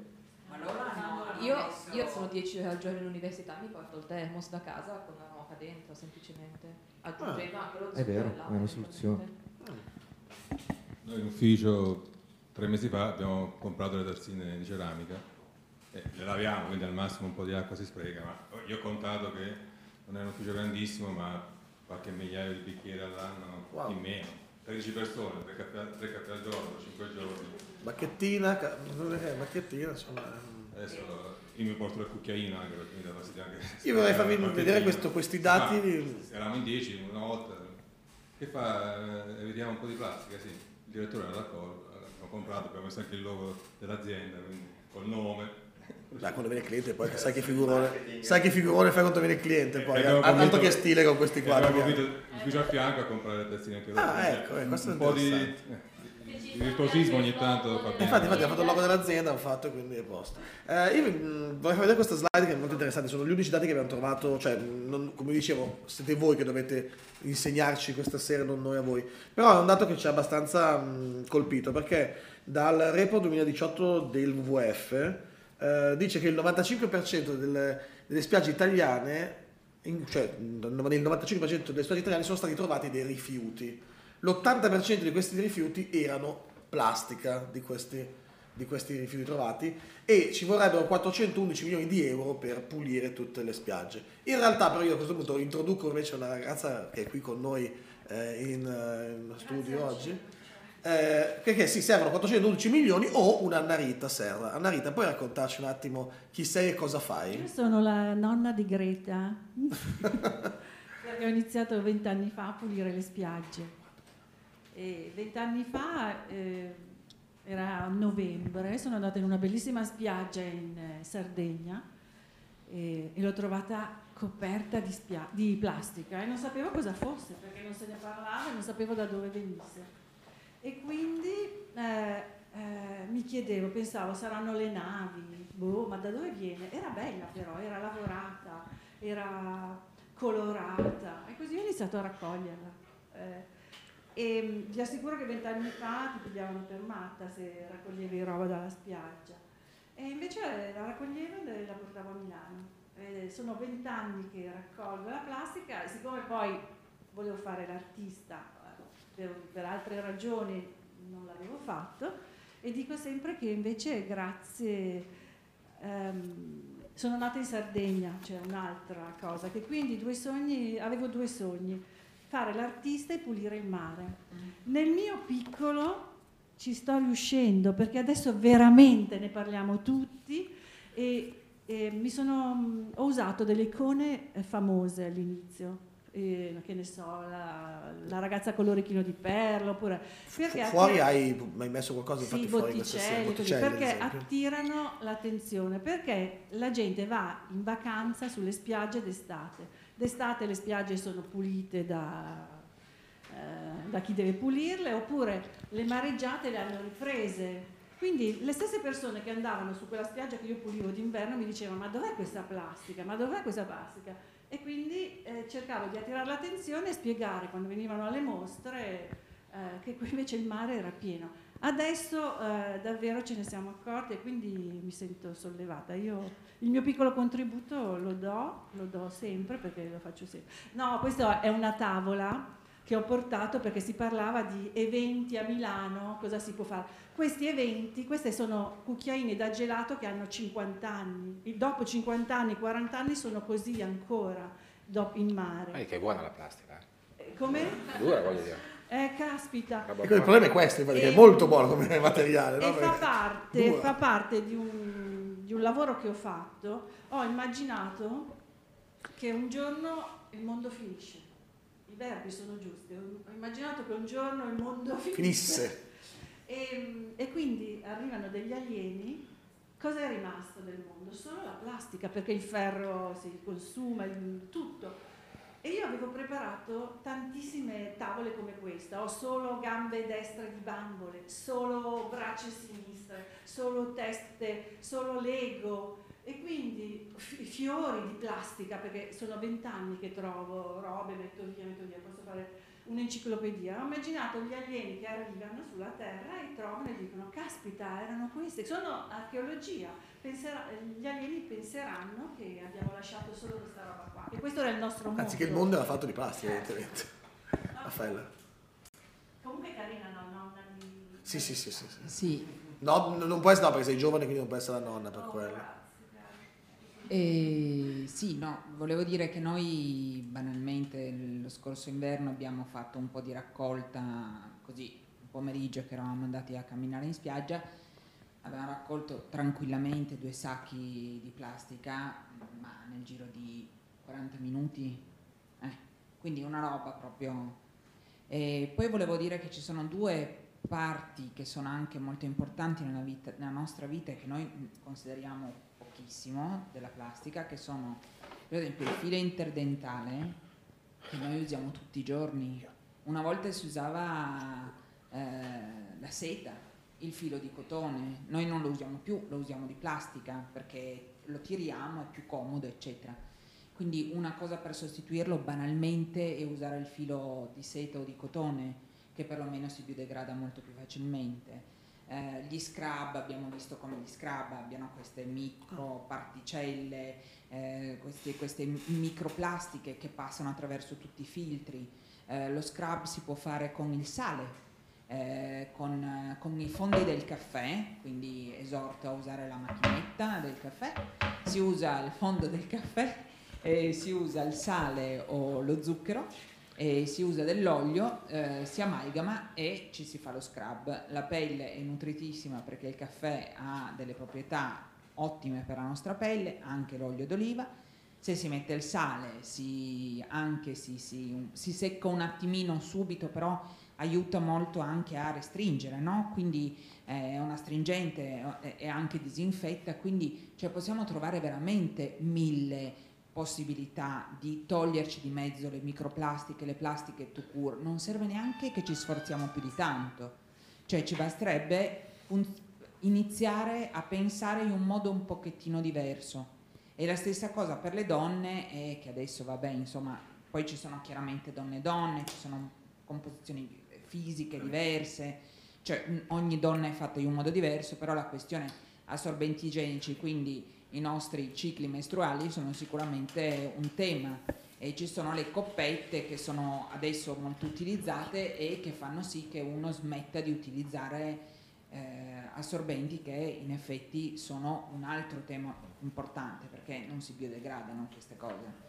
Io sono 10 ore al giorno all'università, mi porto il thermos da casa con la moka dentro, semplicemente. Aggiungendo anche lo zucchero. È vero, è una soluzione. Noi in ufficio 3 mesi fa abbiamo comprato le tazzine di ceramica e le laviamo, quindi al massimo un po' di acqua si spreca, ma io ho contato che non è un ufficio grandissimo, ma qualche migliaio di bicchieri all'anno in meno. 13 persone, 3 caffè al giorno, 5 giorni. Bacchettina, insomma. Adesso io mi porto il cucchiaino anche perché mi dà fastidio anche. Io vorrei farvi vedere questi dati. Eravamo in 10 una volta. Che fa? Evitiamo un po' di plastica, sì. Il direttore era d'accordo, abbiamo comprato, abbiamo messo anche il logo dell'azienda, quindi col nome. Dai, quando viene il cliente poi sai che figurone fai quando viene il cliente poi, altro che stile con questi qua. Abbiamo convinto l'ufficio a fianco a comprare le tazzine anche loro. Questo è un po' di virtuosismo ogni tanto fa bene. Infatti ha fatto il logo dell'azienda, hanno fatto, quindi è a posto. Io vorrei far vedere questa slide che è molto interessante, sono gli unici dati che abbiamo trovato, cioè come dicevo siete voi che dovete insegnarci questa sera, non noi a voi, però è un dato che ci ha abbastanza colpito, perché dal report 2018 del WWF dice che il 95% delle spiagge italiane, cioè nel 95% delle spiagge italiane sono stati trovati dei rifiuti. L'80% di questi rifiuti erano plastica, di questi rifiuti trovati, e ci vorrebbero 411 milioni di euro per pulire tutte le spiagge. In realtà però io a questo punto introduco invece una ragazza che è qui con noi in studio oggi, perché si servono 412 milioni o una Annarita Serra. Annarita, puoi raccontarci un attimo chi sei e cosa fai? Io sono la nonna di Greta, perché ho iniziato 20 anni fa a pulire le spiagge. E 20 anni fa era novembre, sono andata in una bellissima spiaggia in Sardegna e l'ho trovata coperta di plastica e non sapevo cosa fosse perché non se ne parlava e non sapevo da dove venisse. E quindi mi chiedevo, pensavo saranno le navi, ma da dove viene? Era bella però, era lavorata, era colorata e così ho iniziato a raccoglierla. E vi assicuro che 20 anni fa ti pigliavano per matta se raccoglievi roba dalla spiaggia e invece la raccoglievo e la portavo a Milano. Sono 20 anni che raccolgo la plastica e siccome poi volevo fare l'artista per altre ragioni non l'avevo fatto e dico sempre che invece grazie sono nata in Sardegna, c'è un'altra cosa che quindi avevo due sogni, fare l'artista e pulire il mare. Nel mio piccolo ci sto riuscendo perché adesso veramente ne parliamo tutti e ho usato delle icone famose all'inizio, che ne so, la ragazza con l'orecchino di perla, oppure perché fuori hai messo qualcosa sì, infatti fuori botticelli, perché attirano l'attenzione, perché la gente va in vacanza sulle spiagge d'estate le spiagge sono pulite da chi deve pulirle, oppure le mareggiate le hanno riprese. Quindi le stesse persone che andavano su quella spiaggia che io pulivo d'inverno mi dicevano ma dov'è questa plastica? Ma dov'è questa plastica? E quindi cercavo di attirare l'attenzione e spiegare quando venivano alle mostre che invece il mare era pieno. Adesso davvero ce ne siamo accorti e quindi mi sento sollevata. Io il mio piccolo contributo lo do sempre perché lo faccio sempre. No, questa è una tavola che ho portato perché si parlava di eventi a Milano, cosa si può fare. Questi eventi, queste sono cucchiaini da gelato che hanno 50 anni, dopo 50 anni, 40 anni sono così ancora in mare. Che è buona la plastica. Come? Dura, voglio dire. Caspita. Il problema è questo, infatti, che è molto buono come materiale. E no? fa parte di un lavoro che ho fatto. Ho immaginato che un giorno il mondo finisce. I verbi sono giusti. Ho immaginato che un giorno il mondo finisse. E quindi arrivano degli alieni. Cosa è rimasto del mondo? Solo la plastica, perché il ferro si consuma, tutto. E io avevo preparato tantissime tavole come questa, ho solo gambe destre di bambole, solo braccia sinistre, solo teste, solo Lego e quindi fiori di plastica, perché sono 20 anni che trovo robe, metto via, posso fare un'enciclopedia. Ho immaginato gli alieni che arrivano sulla Terra e trovano e dicono caspita, erano queste, sono archeologia, gli alieni penseranno che abbiamo lasciato solo questa roba qua e questo era il nostro mondo. Anzi che il mondo era fatto di plastica evidentemente. Raffaella. Comunque carina la nonna di... Sì. No, non può essere, no, perché sei giovane quindi non può essere la nonna per quello. Sì, no, volevo dire che noi banalmente lo scorso inverno abbiamo fatto un po' di raccolta, così un pomeriggio che eravamo andati a camminare in spiaggia, avevamo raccolto tranquillamente 2 sacchi di plastica, ma nel giro di 40 minuti, quindi una roba proprio. E poi volevo dire che ci sono 2 parti che sono anche molto importanti nella nostra vita e che noi consideriamo pochissimo della plastica, che sono per esempio il filo interdentale che noi usiamo tutti i giorni. Una volta si usava la seta, il filo di cotone, noi non lo usiamo più, lo usiamo di plastica perché lo tiriamo, è più comodo eccetera. Quindi una cosa per sostituirlo banalmente è usare il filo di seta o di cotone, che perlomeno si biodegrada molto più facilmente. Gli scrub, abbiamo visto come gli scrub abbiano queste microparticelle, queste microplastiche che passano attraverso tutti i filtri. Lo scrub si può fare con il sale, con i fondi del caffè, quindi esorto a usare la macchinetta del caffè, si usa il fondo del caffè, si usa il sale o lo zucchero, e si usa dell'olio, si amalgama e ci si fa lo scrub. La pelle è nutritissima perché il caffè ha delle proprietà ottime per la nostra pelle, anche l'olio d'oliva. Se si mette il sale si secca un attimino subito, però aiuta molto anche a restringere, no? Quindi è una astringente e anche disinfetta, quindi cioè, possiamo trovare veramente 1000 possibilità di toglierci di mezzo le microplastiche, le plastiche tout court. Non serve neanche che ci sforziamo più di tanto, cioè ci basterebbe iniziare a pensare in un modo un pochettino diverso. E la stessa cosa per le donne, è che adesso vabbè, insomma, poi ci sono chiaramente donne e donne, ci sono composizioni fisiche diverse, cioè ogni donna è fatta in un modo diverso, però la questione assorbenti igienici, quindi i nostri cicli mestruali, sono sicuramente un tema, e ci sono le coppette che sono adesso molto utilizzate e che fanno sì che uno smetta di utilizzare assorbenti, che in effetti sono un altro tema importante perché non si biodegradano queste cose.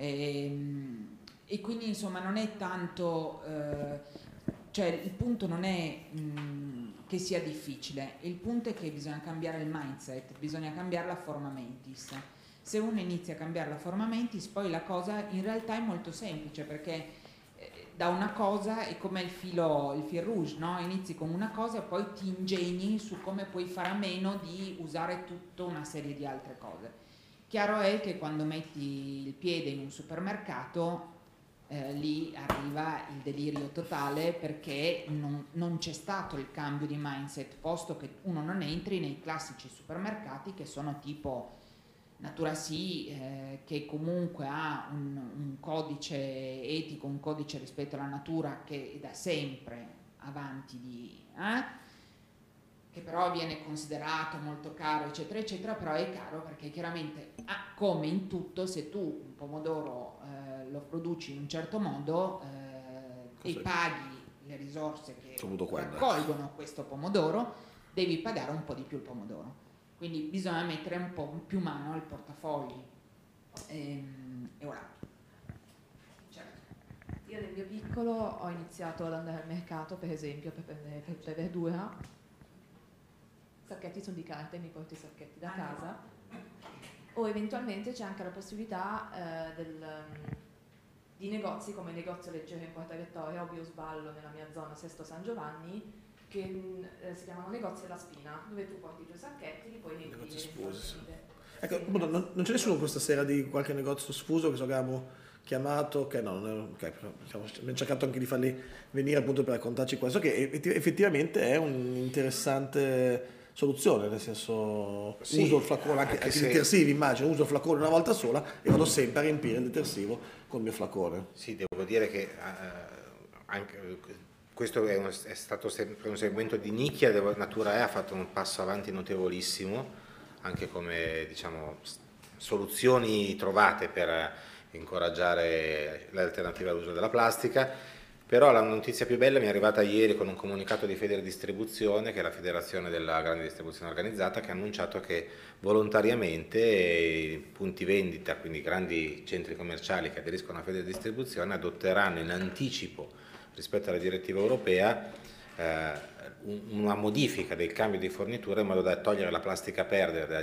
E quindi insomma non è tanto, cioè il punto non è che sia difficile, il punto è che bisogna cambiare il mindset, bisogna cambiare la forma mentis. Se uno inizia a cambiare la forma mentis, poi la cosa in realtà è molto semplice, perché da una cosa è come il fil rouge, no? Inizi con una cosa e poi ti ingegni su come puoi fare a meno di usare tutta una serie di altre cose. Chiaro è che quando metti il piede in un supermercato lì arriva il delirio totale, perché non c'è stato il cambio di mindset, posto che uno non entri nei classici supermercati che sono tipo Natura Sì, che comunque ha un codice etico, un codice rispetto alla natura che è da sempre avanti che però viene considerato molto caro, eccetera eccetera, però è caro perché chiaramente come in tutto, se tu un pomodoro lo produci in un certo modo e paghi le risorse che raccolgono questo pomodoro, devi pagare un po' di più il pomodoro. Quindi bisogna mettere un po' più mano al portafogli. E ora. Certo. Io nel mio piccolo ho iniziato ad andare al mercato, per esempio, per prendere frutta e verdura. Sacchetti sono di carta e mi porto i sacchetti da casa. O eventualmente c'è anche la possibilità di negozi come il negozio leggero in Porta Vittoria o Biosballo nella mia zona Sesto San Giovanni, che si chiamano negozi della spina, dove tu porti i tuoi sacchetti, li puoi riempire. Ecco, non c'è nessuno questa sera di qualche negozio sfuso che abbiamo chiamato, che no, abbiamo cercato anche di farli venire appunto per raccontarci questo, che effettivamente è un'interessante soluzione, nel senso sì, uso il flacone anche i detersivi, immagino, uso il flacone una volta sola e vado sempre a riempire il detersivo col mio flacone. Sì, devo dire che anche questo è stato sempre un segmento di nicchia. Natura E ha fatto un passo avanti notevolissimo, anche come diciamo soluzioni trovate per incoraggiare l'alternativa all'uso della plastica. Però la notizia più bella mi è arrivata ieri con un comunicato di Federdistribuzione, che è la federazione della grande distribuzione organizzata, che ha annunciato che volontariamente i punti vendita, quindi grandi centri commerciali che aderiscono a Federdistribuzione, adotteranno in anticipo rispetto alla direttiva europea una modifica del cambio di fornitura in modo da togliere la plastica perdere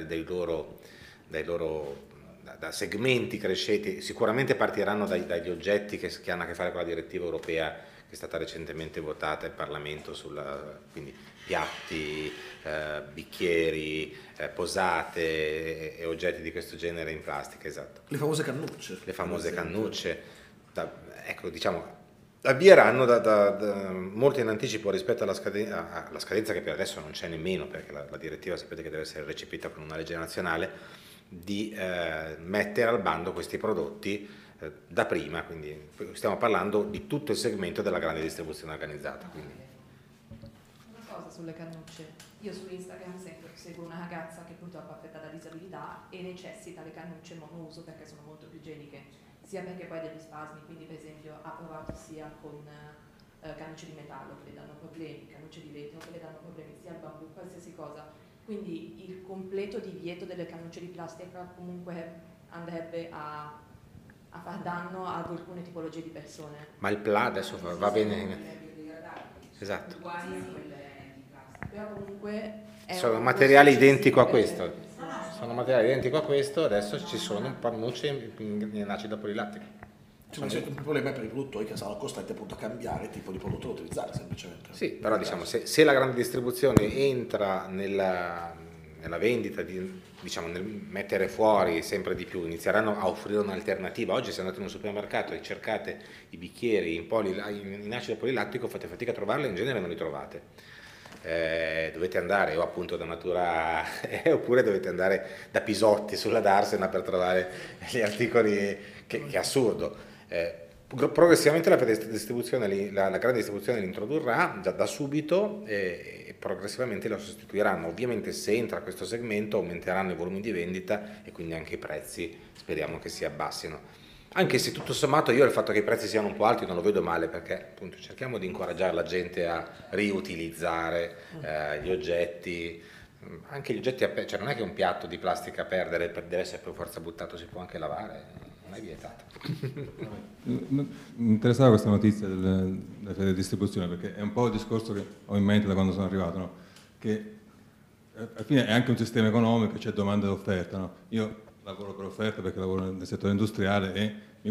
da segmenti crescenti. Sicuramente partiranno dagli oggetti che hanno a che fare con la direttiva europea che è stata recentemente votata in Parlamento, quindi piatti, bicchieri, posate e oggetti di questo genere in plastica, esatto. Le famose cannucce. Le famose cannucce. Ecco, diciamo, avvieranno molto in anticipo rispetto alla scadenza che per adesso non c'è nemmeno, perché la direttiva sapete che deve essere recepita con una legge nazionale, di mettere al bando questi prodotti da prima, quindi stiamo parlando di tutto il segmento della grande distribuzione organizzata. Quindi. Una cosa sulle cannucce, io su Instagram seguo una ragazza che purtroppo è affetta da disabilità e necessita le cannucce monouso perché sono molto più igieniche, sia perché poi ha degli spasmi, quindi per esempio ha provato sia con cannucce di metallo che le danno problemi, cannucce di vetro che le danno problemi, sia al bambù, qualsiasi cosa. Quindi il completo divieto delle cannucce di plastica comunque andrebbe a far danno ad alcune tipologie di persone. Ma il PLA adesso va bene. Esatto. Però comunque sono materiali identico a questo. Sono materiali identico a questo, adesso ci sono cannucce in acido polilattico. Il problema è per i produttori che saranno costretti appunto a cambiare tipo di prodotto da utilizzare semplicemente. Sì, però diciamo se la grande distribuzione entra nella vendita, diciamo nel mettere fuori sempre di più, inizieranno a offrire un'alternativa. Oggi se andate in un supermercato e cercate i bicchieri in acido polilattico fate fatica a trovarli, in genere non li trovate. Dovete andare o appunto da Natura oppure dovete andare da Pisotti sulla Darsena per trovare gli articoli, che è assurdo. Progressivamente la grande distribuzione li introdurrà da subito e progressivamente lo sostituiranno. Ovviamente se entra questo segmento aumenteranno i volumi di vendita e quindi anche i prezzi speriamo che si abbassino. Anche se tutto sommato io il fatto che i prezzi siano un po' alti non lo vedo male, perché appunto cerchiamo di incoraggiare la gente a riutilizzare gli oggetti, anche gli oggetti, cioè non è che un piatto di plastica a perdere deve essere per forza buttato, si può anche lavare, non è vietato. Mi interessava questa notizia della distribuzione, perché è un po' il discorso che ho in mente da quando sono arrivato, no? Che alla fine è anche un sistema economico, c'è domanda e offerta, no? Io lavoro per offerta perché lavoro nel settore industriale e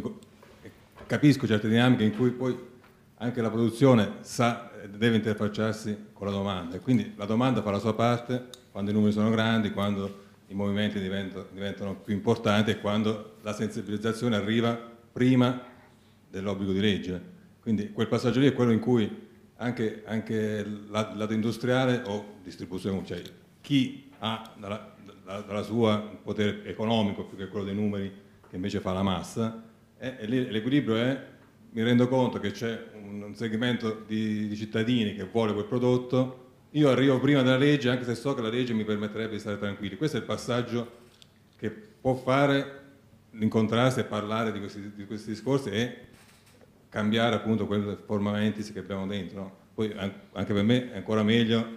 capisco certe dinamiche in cui poi anche la produzione deve interfacciarsi con la domanda, e quindi la domanda fa la sua parte quando i numeri sono grandi, quando i movimenti diventano più importanti e quando la sensibilizzazione arriva prima dell'obbligo di legge. Quindi quel passaggio lì è quello in cui anche lato industriale o distribuzione, cioè chi ha dalla sua potere economico più che quello dei numeri che invece fa la massa, e lì l'equilibrio è: mi rendo conto che c'è un segmento di cittadini che vuole quel prodotto, io arrivo prima della legge anche se so che la legge mi permetterebbe di stare tranquilli. Questo è il passaggio che può fare l'incontrarsi e parlare di questi discorsi e cambiare appunto quel forma mentis che abbiamo dentro, no? Poi anche per me è ancora meglio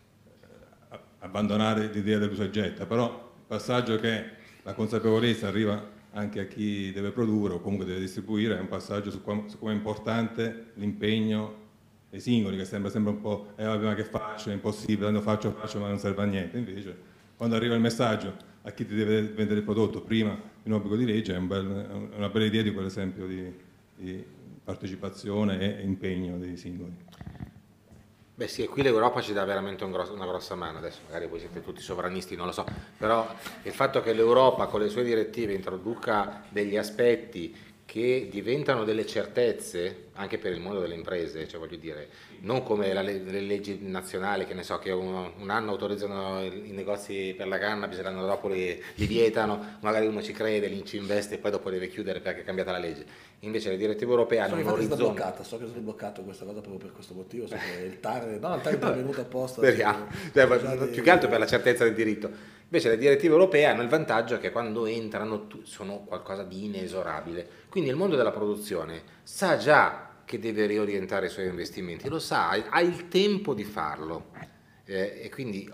abbandonare l'idea dell'usa e getta, però il passaggio che la consapevolezza arriva anche a chi deve produrre o comunque deve distribuire è un passaggio su come è importante l'impegno dei singoli, che sembra un po' vabbè, ma che faccio, è impossibile, lo faccio ma non serve a niente. Invece quando arriva il messaggio a chi ti deve vendere il prodotto prima di un obbligo di legge è una bella idea di quell'esempio di partecipazione e impegno dei singoli. Beh sì, e qui l'Europa ci dà veramente una grossa mano. Adesso magari voi siete tutti sovranisti, non lo so, però il fatto che l'Europa con le sue direttive introduca degli aspetti che diventano delle certezze anche per il mondo delle imprese, cioè voglio dire, non come le leggi nazionali, che ne so, che un anno autorizzano i negozi per la cannabis e l'anno dopo li vietano, magari uno ci crede, li ci investe e poi dopo deve chiudere perché è cambiata la legge. Invece le direttive europee hanno un orizzonte. So che è sbloccato questa cosa proprio per questo motivo, so che il TAR è venuto apposta. Speriamo, più che altro per la certezza del diritto. Invece le direttive europee hanno il vantaggio che quando entrano sono qualcosa di inesorabile. Quindi il mondo della produzione sa già che deve riorientare i suoi investimenti, lo sa, ha il tempo di farlo e quindi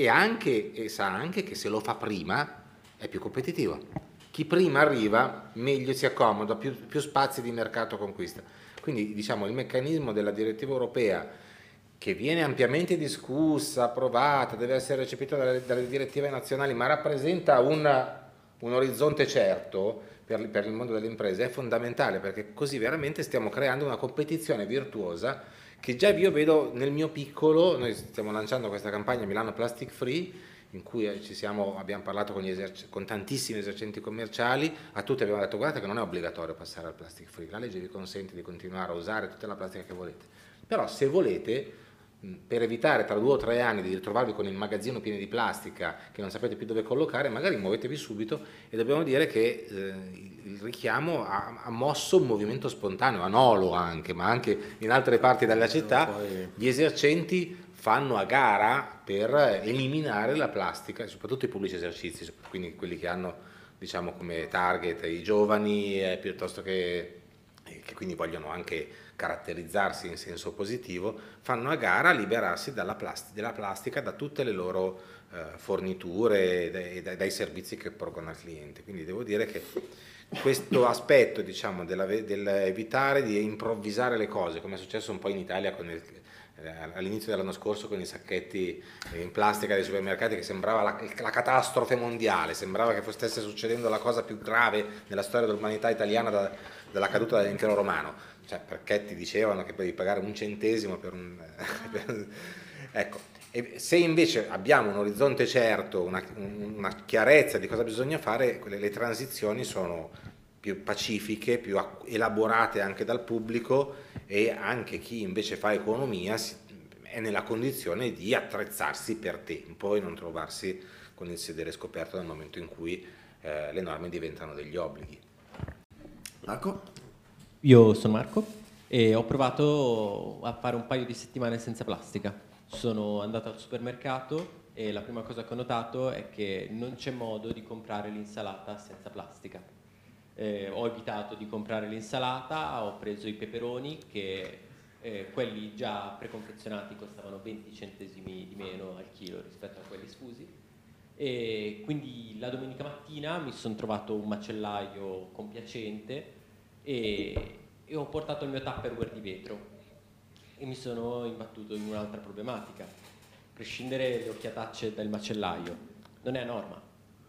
sa anche che se lo fa prima è più competitivo. Chi prima arriva meglio si accomoda, più spazi di mercato conquista. Quindi diciamo il meccanismo della direttiva europea, che viene ampiamente discussa, approvata, deve essere recepita dalle direttive nazionali, ma rappresenta un orizzonte certo per il mondo delle imprese, è fondamentale, perché così veramente stiamo creando una competizione virtuosa che già io vedo nel mio piccolo. Noi stiamo lanciando questa campagna Milano Plastic Free, in cui abbiamo parlato con tantissimi esercenti commerciali, a tutti abbiamo detto: guardate che non è obbligatorio passare al plastic free, la legge vi consente di continuare a usare tutta la plastica che volete, però se volete, per evitare tra 2 o 3 anni di ritrovarvi con il magazzino pieno di plastica che non sapete più dove collocare, magari muovetevi subito. E dobbiamo dire che il richiamo ha mosso un movimento spontaneo, a Nolo anche, ma anche in altre parti della città. Gli esercenti fanno a gara per eliminare la plastica, soprattutto i pubblici esercizi, quindi quelli che hanno, diciamo, come target i giovani, piuttosto che quindi vogliono anche caratterizzarsi in senso positivo, fanno a gara a liberarsi della plastica da tutte le loro forniture e dai servizi che propongono al cliente. Quindi devo dire che questo aspetto, diciamo, dell'evitare di improvvisare le cose, come è successo un po' in Italia con all'inizio dell'anno scorso con i sacchetti in plastica dei supermercati, che sembrava la catastrofe mondiale, sembrava che stesse succedendo la cosa più grave nella storia dell'umanità italiana dalla caduta dell'impero romano, cioè perché ti dicevano che devi pagare un centesimo per un... ecco, e se invece abbiamo un orizzonte certo, una chiarezza di cosa bisogna fare, le transizioni sono più pacifiche, più elaborate anche dal pubblico, e anche chi invece fa economia è nella condizione di attrezzarsi per tempo e non trovarsi con il sedere scoperto nel momento in cui le norme diventano degli obblighi. Marco? Io sono Marco e ho provato a fare un paio di settimane senza plastica. Sono andato al supermercato e la prima cosa che ho notato è che non c'è modo di comprare l'insalata senza plastica. Ho evitato di comprare l'insalata, ho preso i peperoni che quelli già preconfezionati costavano 20 centesimi di meno al chilo rispetto a quelli sfusi, e quindi la domenica mattina mi sono trovato un macellaio compiacente e ho portato il mio Tupperware di vetro e mi sono imbattuto in un'altra problematica. Prescindere le occhiatacce dal macellaio, non è a norma,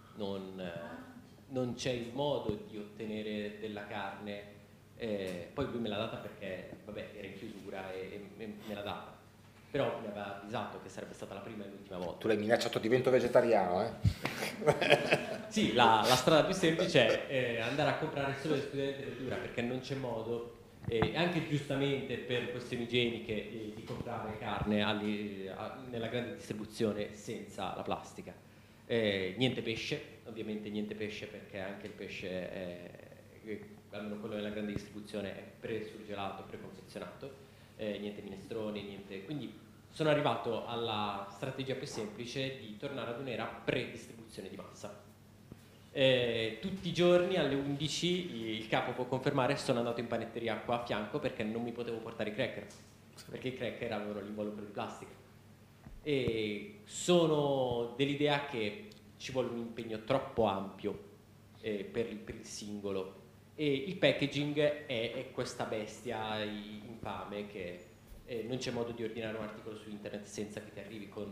non c'è il modo di ottenere della carne, poi lui me l'ha data perché vabbè, era in chiusura e me l'ha data, però mi aveva avvisato che sarebbe stata la prima e l'ultima volta. Tu l'hai minacciato, divento vegetariano, Sì, la strada più semplice è andare a comprare solo l'escludente verdura, perché non c'è modo, anche giustamente per questioni igieniche, di comprare carne nella grande distribuzione senza la plastica. Niente pesce, ovviamente niente pesce, perché anche il pesce, almeno quello nella grande distribuzione, è presurgelato, preconfezionato, niente minestroni, niente. Quindi sono arrivato alla strategia più semplice di tornare ad un'era pre-distribuzione di massa. Tutti i giorni alle 11 il capo può confermare, sono andato in panetteria qua a fianco perché non mi potevo portare i cracker, perché i cracker avevano l'involucro di plastica. E sono dell'idea che ci vuole un impegno troppo ampio per il singolo, e il packaging è questa bestia infame che non c'è modo di ordinare un articolo su internet senza che ti arrivi con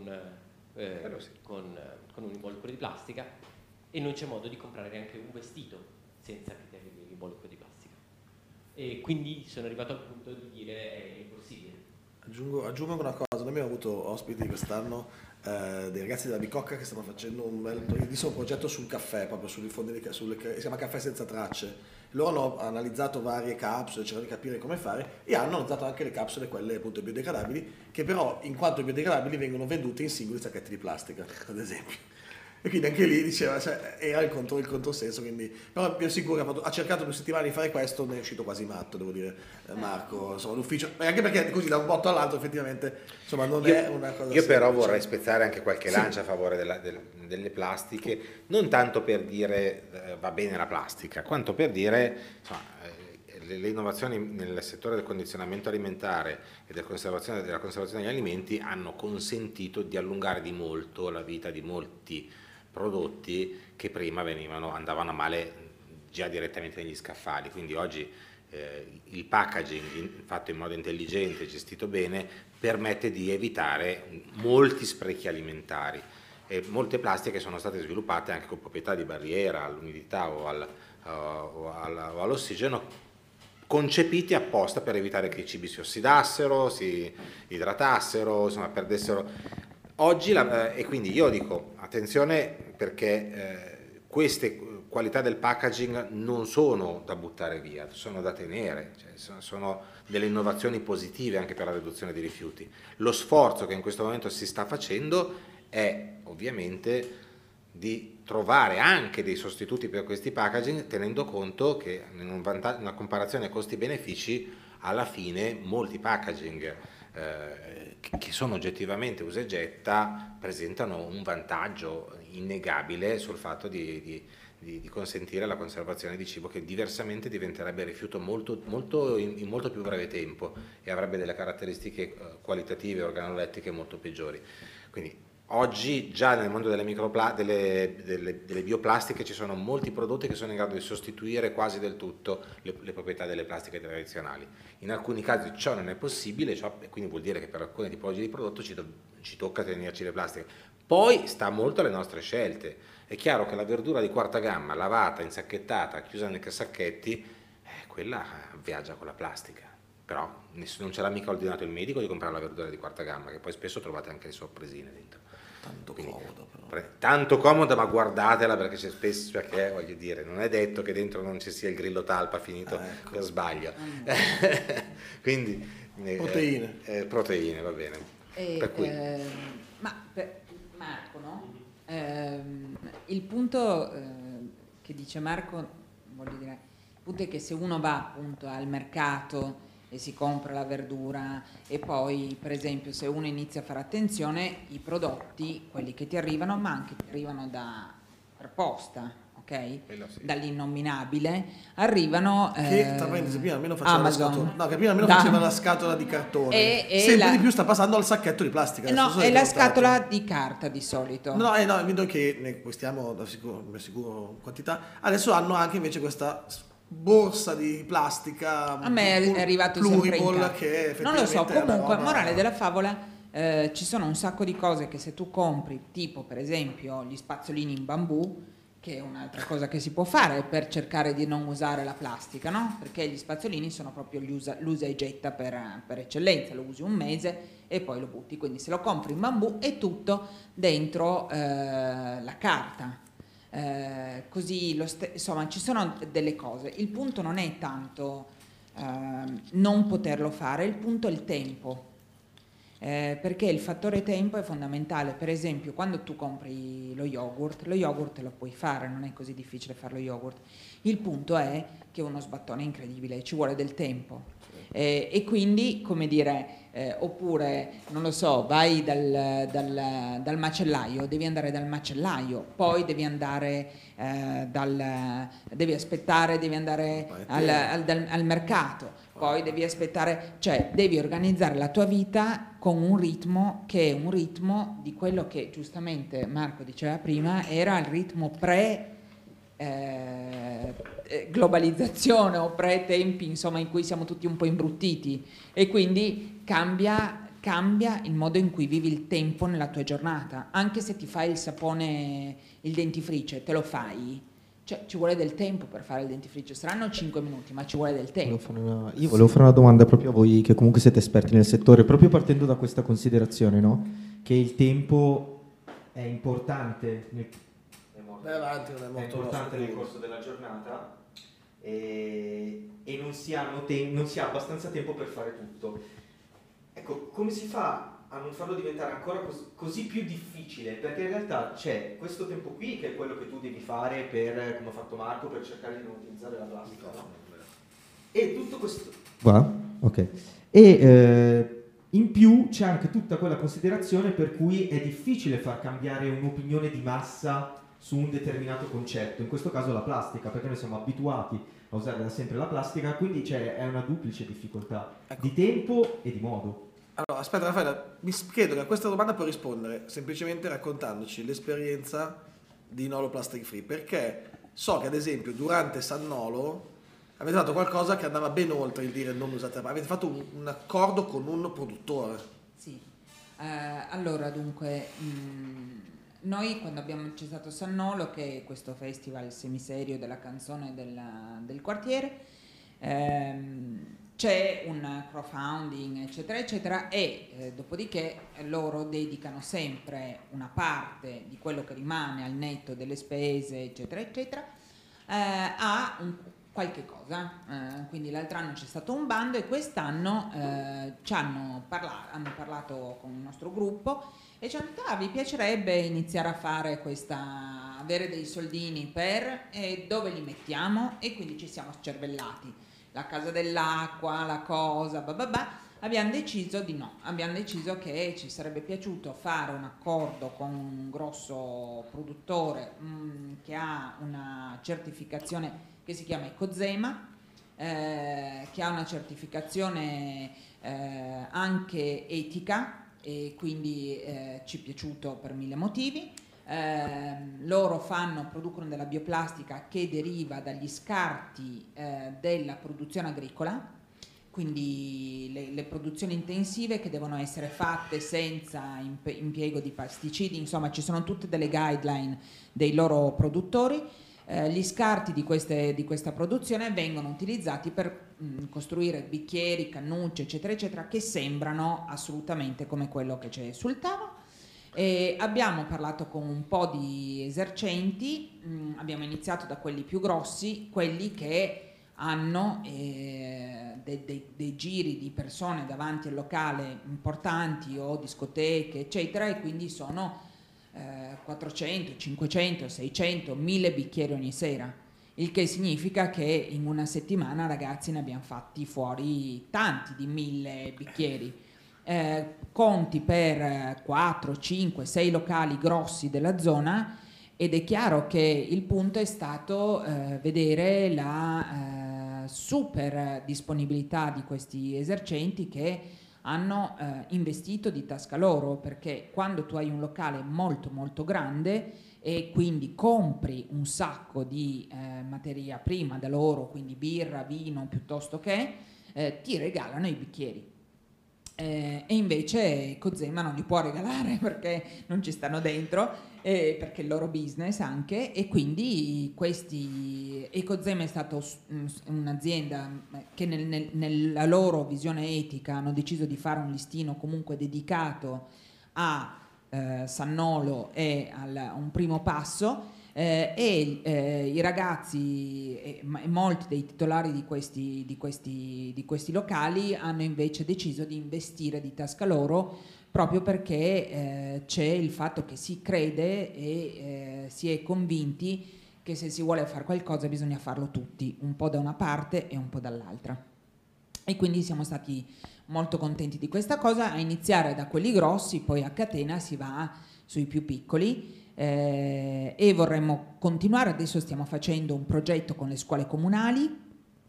un involucro di plastica, e non c'è modo di comprare neanche un vestito senza che ti arrivi l'involucro di plastica, e quindi sono arrivato al punto di dire è impossibile. Aggiungo una cosa, noi abbiamo avuto ospiti quest'anno dei ragazzi della Bicocca che stanno facendo un bellissimo progetto sul caffè, proprio sui fondi, si chiama Caffè senza tracce. Loro hanno analizzato varie capsule, cercando di capire come fare, e hanno analizzato anche le capsule, quelle appunto biodegradabili, che però in quanto biodegradabili vengono vendute in singoli sacchetti di plastica, ad esempio. E quindi anche lì diceva, cioè, era il controsenso, quindi, però vi assicuro ha cercato 2 settimane di fare questo, ne è uscito quasi matto, devo dire, Marco, insomma, l'ufficio, anche perché così da un botto all'altro effettivamente, insomma, non è una cosa Io però semplice. vorrei spezzare anche qualche lancia a favore delle plastiche, non tanto per dire va bene la plastica, quanto per dire, insomma, le innovazioni nel settore del condizionamento alimentare e della conservazione degli alimenti hanno consentito di allungare di molto la vita di molti prodotti che prima andavano a male già direttamente negli scaffali. Quindi oggi il packaging fatto in modo intelligente, gestito bene, permette di evitare molti sprechi alimentari, e molte plastiche sono state sviluppate anche con proprietà di barriera all'umidità o all'ossigeno, concepiti apposta per evitare che i cibi si ossidassero, si idratassero, insomma perdessero. Oggi e quindi io dico attenzione, perché queste qualità del packaging non sono da buttare via, sono da tenere, cioè sono delle innovazioni positive anche per la riduzione dei rifiuti. Lo sforzo che in questo momento si sta facendo è ovviamente di trovare anche dei sostituti per questi packaging, tenendo conto che in una comparazione costi-benefici alla fine molti packaging che sono oggettivamente usa e getta presentano un vantaggio innegabile sul fatto di consentire la conservazione di cibo che diversamente diventerebbe rifiuto in molto più breve tempo e avrebbe delle caratteristiche qualitative e organolettiche molto peggiori. Quindi Oggi già nel mondo delle delle bioplastiche ci sono molti prodotti che sono in grado di sostituire quasi del tutto le proprietà delle plastiche tradizionali. In alcuni casi ciò non è possibile, e quindi vuol dire che per alcune tipologie di prodotto ci tocca tenerci le plastiche. Poi sta molto alle nostre scelte. È chiaro che la verdura di quarta gamma, lavata, insacchettata, chiusa nei sacchetti, quella viaggia con la plastica. Però non ce l'ha mica ordinato il medico di comprare la verdura di quarta gamma, che poi spesso trovate anche le sorpresine dentro. Tanto comoda, ma guardatela perché c'è spesso, perché voglio dire, non è detto che dentro non ci sia il grillo talpa finito per sbaglio. Quindi proteine, va bene. Per cui. Marco, no? Il punto che dice Marco, voglio dire, il punto è che se uno va appunto al mercato e si compra la verdura e poi per esempio se uno inizia a fare attenzione, i prodotti, quelli che ti arrivano, ma anche ti arrivano per posta, ok? Sì. Dall'innominabile arrivano che tra parentesi prima almeno faceva Amazon, faceva la scatola di cartone e sempre di più sta passando al sacchetto di plastica. No, è la scatola di carta di solito. No, vedo che ne acquistiamo da sicuro quantità. Adesso hanno anche invece questa borsa di plastica, a me è arrivato sempre in casa, che non lo so. Comunque, morale della favola, ci sono un sacco di cose che se tu compri, tipo per esempio gli spazzolini in bambù, che è un'altra cosa che si può fare per cercare di non usare la plastica, no? Perché gli spazzolini sono proprio l'usa e getta per eccellenza, lo usi un mese e poi lo butti, quindi se lo compri in bambù è tutto dentro la carta. Così insomma ci sono delle cose. Il punto non è tanto non poterlo fare, il punto è il tempo, perché il fattore tempo è fondamentale. Per esempio quando tu compri lo yogurt lo puoi fare, non è così difficile fare lo yogurt. Il punto è che uno sbattone è incredibile, ci vuole del tempo, e quindi come dire, oppure non lo so, vai dal macellaio, devi andare dal macellaio, poi devi andare devi aspettare, devi andare al mercato, poi devi aspettare, cioè devi organizzare la tua vita con un ritmo che è un ritmo di quello che giustamente Marco diceva prima, era il ritmo globalizzazione o pre-tempi, insomma, in cui siamo tutti un po' imbruttiti, e quindi cambia il modo in cui vivi il tempo nella tua giornata. Anche se ti fai il sapone, il dentifricio, te lo fai, cioè ci vuole del tempo per fare il dentifricio, saranno 5 minuti ma ci vuole del tempo. Io volevo fare una domanda proprio a voi che comunque siete esperti nel settore, proprio partendo da questa considerazione, no? Che il tempo è importante è importante nel corso della giornata e non si ha abbastanza tempo per fare tutto. Ecco, come si fa a non farlo diventare ancora così più difficile? Perché in realtà c'è questo tempo qui che è quello che tu devi fare per, come ha fatto Marco, per cercare di non utilizzare la plastica, no? E tutto questo... Ok. E in più c'è anche tutta quella considerazione per cui è difficile far cambiare un'opinione di massa su un determinato concetto, in questo caso la plastica, perché noi siamo abituati a usare da sempre la plastica, quindi è una duplice difficoltà, di tempo e di modo. Allora, aspetta Raffaella, credo che a questa domanda puoi rispondere semplicemente raccontandoci l'esperienza di Nolo Plastic Free, perché so che ad esempio durante San Nolo avete fatto qualcosa che andava ben oltre il dire non usate la plastica, avete fatto un accordo con un produttore. Sì, allora dunque... Noi quando abbiamo cessato San Nolo, che è questo festival semiserio della canzone del quartiere, c'è un crowdfunding eccetera eccetera, e dopodiché loro dedicano sempre una parte di quello che rimane al netto delle spese eccetera eccetera a qualche cosa. Quindi l'altro anno c'è stato un bando e quest'anno hanno parlato con il nostro gruppo e ci hanno detto: vi piacerebbe iniziare a fare avere dei soldini e dove li mettiamo? E quindi ci siamo scervellati, la casa dell'acqua, la cosa, abbiamo deciso di no, abbiamo deciso che ci sarebbe piaciuto fare un accordo con un grosso produttore che ha una certificazione che si chiama Ecozema, che ha una certificazione anche etica, e quindi ci è piaciuto per 1000 motivi. Loro producono della bioplastica che deriva dagli scarti della produzione agricola, quindi le produzioni intensive che devono essere fatte senza impiego di pesticidi, insomma ci sono tutte delle guideline dei loro produttori. Gli scarti di questa produzione vengono utilizzati per costruire bicchieri, cannucce, eccetera, eccetera, che sembrano assolutamente come quello che c'è sul tavolo. Abbiamo parlato con un po' di esercenti, abbiamo iniziato da quelli più grossi, quelli che hanno dei giri di persone davanti al locale importanti o discoteche, eccetera, e quindi sono 400, 500, 600, 1000 bicchieri ogni sera, il che significa che in una settimana, ragazzi, ne abbiamo fatti fuori tanti di 1000 bicchieri. Conti per 4, 5, 6 locali grossi della zona, ed è chiaro che il punto è stato vedere la super disponibilità di questi esercenti che hanno investito di tasca loro, perché quando tu hai un locale molto molto grande e quindi compri un sacco di materia prima da loro, quindi birra, vino piuttosto che, ti regalano i bicchieri. E invece Ecozema non li può regalare perché non ci stanno dentro, perché è il loro business anche, e quindi Ecozema è stata un'azienda che nella loro visione etica hanno deciso di fare un listino comunque dedicato a Sannolo e a un primo passo, i ragazzi e molti dei titolari di questi locali hanno invece deciso di investire di tasca loro, proprio perché c'è il fatto che si crede e si è convinti che se si vuole fare qualcosa bisogna farlo tutti, un po' da una parte e un po' dall'altra. E quindi siamo stati molto contenti di questa cosa, a iniziare da quelli grossi, poi a catena si va sui più piccoli. E vorremmo continuare. Adesso stiamo facendo un progetto con le scuole comunali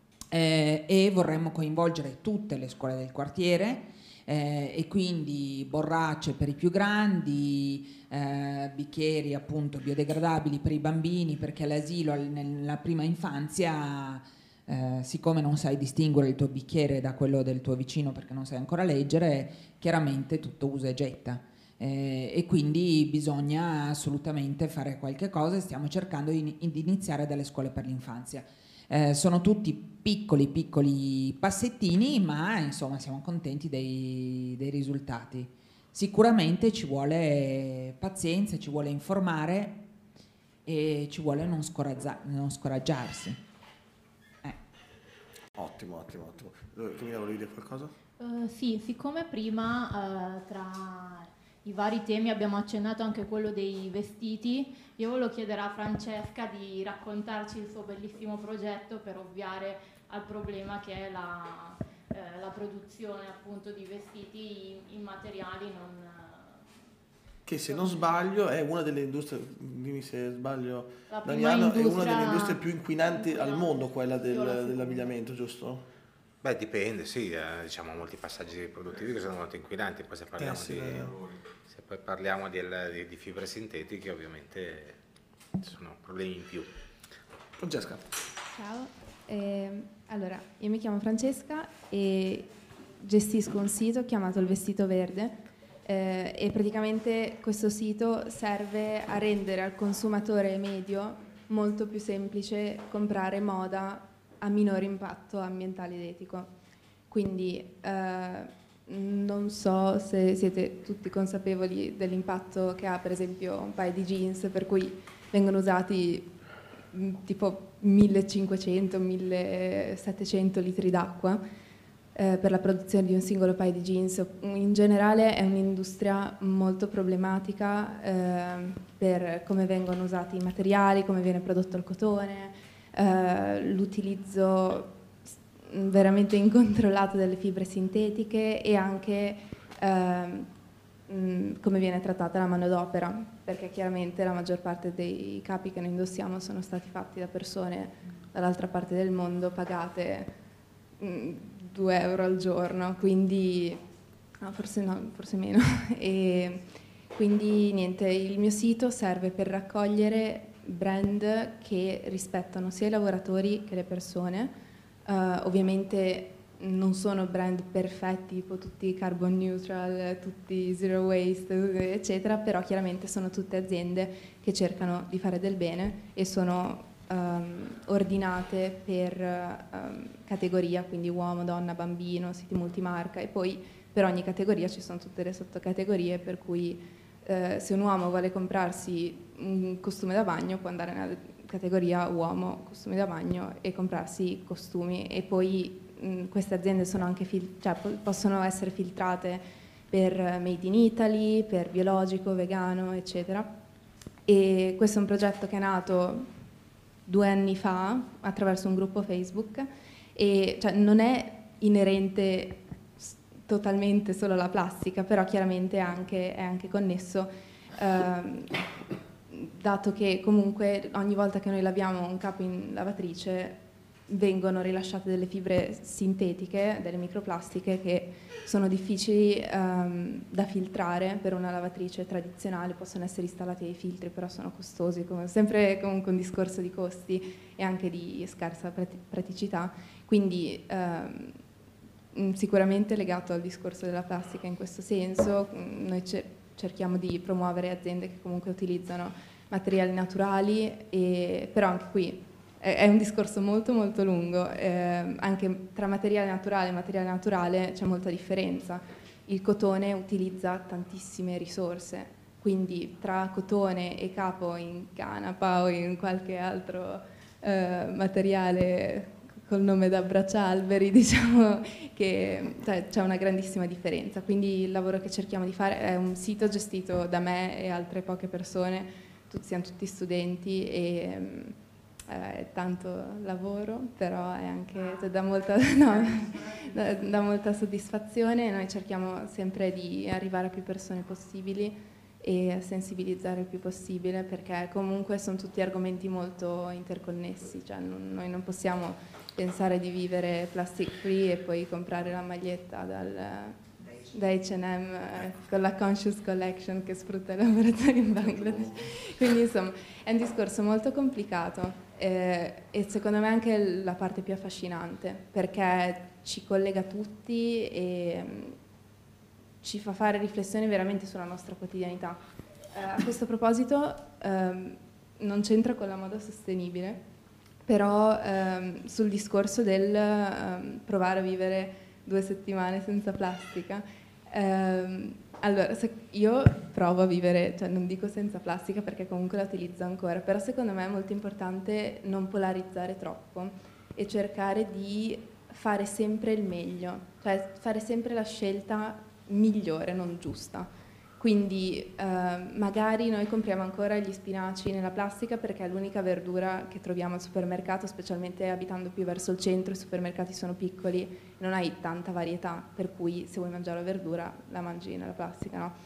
e vorremmo coinvolgere tutte le scuole del quartiere, e quindi borracce per i più grandi, bicchieri appunto biodegradabili per i bambini, perché all'asilo nella prima infanzia siccome non sai distinguere il tuo bicchiere da quello del tuo vicino perché non sai ancora leggere, chiaramente tutto usa e getta. E quindi bisogna assolutamente fare qualche cosa, e stiamo cercando di iniziare dalle scuole per l'infanzia. Sono tutti piccoli passettini, ma insomma siamo contenti dei risultati. Sicuramente ci vuole pazienza, ci vuole informare e ci vuole non scoraggiarsi. Ottimo. Camilla, volevi dire qualcosa? Sì, siccome prima tra i vari temi abbiamo accennato anche quello dei vestiti, io volevo chiedere a Francesca di raccontarci il suo bellissimo progetto per ovviare al problema che è la produzione appunto di vestiti in materiali non... Che se non sbaglio è una delle industrie, dimmi se sbaglio Damiano, è una delle industrie più inquinanti al mondo, quella dell'abbigliamento, giusto? Beh, dipende, sì, diciamo molti passaggi produttivi che sono molto inquinanti, poi se parliamo di fibre sintetiche ovviamente ci sono problemi in più. Francesca. Ciao, allora io mi chiamo Francesca e gestisco un sito chiamato Il Vestito Verde, e praticamente questo sito serve a rendere al consumatore medio molto più semplice comprare moda a minore impatto ambientale ed etico. Quindi non so se siete tutti consapevoli dell'impatto che ha per esempio un paio di jeans, per cui vengono usati tipo 1500-1700 litri d'acqua per la produzione di un singolo paio di jeans. In generale è un'industria molto problematica per come vengono usati i materiali, come viene prodotto il cotone, l'utilizzo veramente incontrollato delle fibre sintetiche e anche come viene trattata la manodopera, perché chiaramente la maggior parte dei capi che noi indossiamo sono stati fatti da persone dall'altra parte del mondo pagate 2 euro al giorno, quindi No, forse no, forse meno. E quindi niente, il mio sito serve per raccogliere brand che rispettano sia i lavoratori che le persone. Ovviamente non sono brand perfetti, tipo tutti carbon neutral, tutti zero waste, eccetera, però chiaramente sono tutte aziende che cercano di fare del bene e sono ordinate per categoria, quindi uomo, donna, bambino, siti multimarca, e poi per ogni categoria ci sono tutte le sottocategorie, per cui se un uomo vuole comprarsi un costume da bagno può andare nella categoria uomo, costumi da bagno, e comprarsi costumi, e poi queste aziende sono anche possono essere filtrate per Made in Italy, per biologico, vegano, eccetera. E questo è un progetto che è nato 2 anni fa attraverso un gruppo Facebook, e cioè, non è inerente totalmente solo alla plastica, però chiaramente è anche connesso, dato che comunque ogni volta che noi laviamo un capo in lavatrice vengono rilasciate delle fibre sintetiche, delle microplastiche che sono difficili da filtrare per una lavatrice tradizionale. Possono essere installati dei filtri, però sono costosi, sempre comunque un discorso di costi e anche di scarsa praticità, quindi sicuramente legato al discorso della plastica in questo senso. Noi cerchiamo di promuovere aziende che comunque utilizzano materiali naturali, però anche qui è un discorso molto molto lungo, anche tra materiale naturale e materiale naturale c'è molta differenza. Il cotone utilizza tantissime risorse, quindi tra cotone e capo in canapa o in qualche altro materiale col nome da braccialberi, diciamo che c'è una grandissima differenza. Quindi il lavoro che cerchiamo di fare è un sito gestito da me e altre poche persone, siamo tutti studenti, e è tanto lavoro, però è anche dà molta soddisfazione. Noi cerchiamo sempre di arrivare a più persone possibili e sensibilizzare il più possibile, perché comunque sono tutti argomenti molto interconnessi, cioè noi non possiamo pensare di vivere plastic free e poi comprare la maglietta da H&M con la Conscious Collection che sfrutta i lavoratori in Bangladesh. Quindi insomma è un discorso molto complicato, e secondo me anche la parte più affascinante, perché ci collega tutti e ci fa fare riflessioni veramente sulla nostra quotidianità. A questo proposito non c'entra con la moda sostenibile, però sul discorso del provare a vivere 2 settimane senza plastica. Allora, io provo a vivere, cioè non dico senza plastica perché comunque la utilizzo ancora, però secondo me è molto importante non polarizzare troppo e cercare di fare sempre il meglio, cioè fare sempre la scelta migliore, non giusta. Quindi magari noi compriamo ancora gli spinaci nella plastica perché è l'unica verdura che troviamo al supermercato, specialmente abitando più verso il centro, i supermercati sono piccoli, non hai tanta varietà, per cui se vuoi mangiare la verdura la mangi nella plastica, no?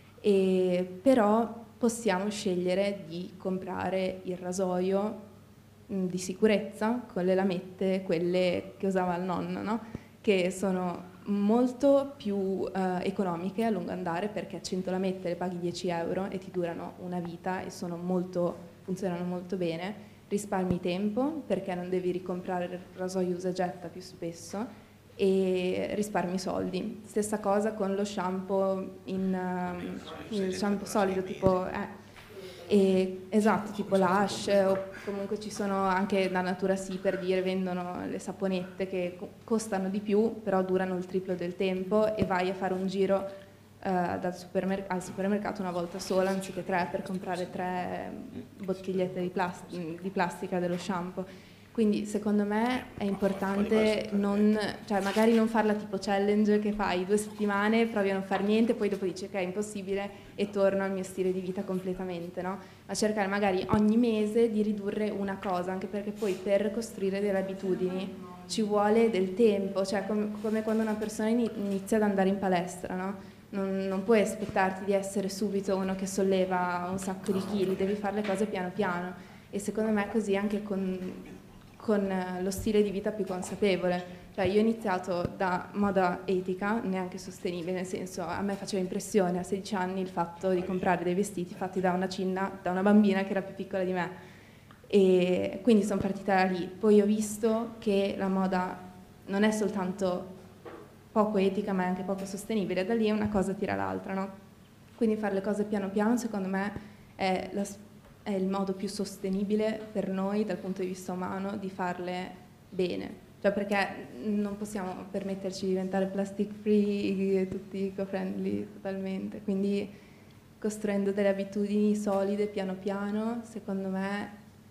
Però possiamo scegliere di comprare il rasoio di sicurezza con le lamette, quelle che usava il nonno, no? Che sono molto più economiche a lungo andare, perché 100 lamette le paghi 10 euro e ti durano una vita e funzionano molto bene. Risparmi tempo perché non devi ricomprare il rasoio usa e getta più spesso, e risparmi soldi. Stessa cosa con lo shampoo il shampoo solido tipo esatto, tipo Lush, o comunque ci sono anche da Natura Sì, per dire, vendono le saponette che costano di più però durano il triplo del tempo, e vai a fare un giro al supermercato una volta sola anziché 3 per comprare 3 bottigliette di plastica dello shampoo. Quindi secondo me è importante magari non farla tipo challenge che fai 2 settimane, provi a non fare niente, poi dopo dici ok, è impossibile e torno al mio stile di vita completamente, no? Ma cercare magari ogni mese di ridurre una cosa, anche perché poi per costruire delle abitudini ci vuole del tempo, cioè come quando una persona inizia ad andare in palestra, no? Non puoi aspettarti di essere subito uno che solleva un sacco di chili, devi fare le cose piano piano, e secondo me così anche con con lo stile di vita più consapevole. Cioè io ho iniziato da moda etica, neanche sostenibile, nel senso a me faceva impressione a 16 anni il fatto di comprare dei vestiti fatti da una cinna, da una bambina che era più piccola di me, e quindi sono partita da lì. Poi ho visto che la moda non è soltanto poco etica ma è anche poco sostenibile, da lì una cosa tira l'altra, no? Quindi fare le cose piano piano secondo me è il modo più sostenibile per noi dal punto di vista umano di farle bene. Cioè perché non possiamo permetterci di diventare plastic free e tutti eco-friendly totalmente, quindi costruendo delle abitudini solide piano piano, secondo me,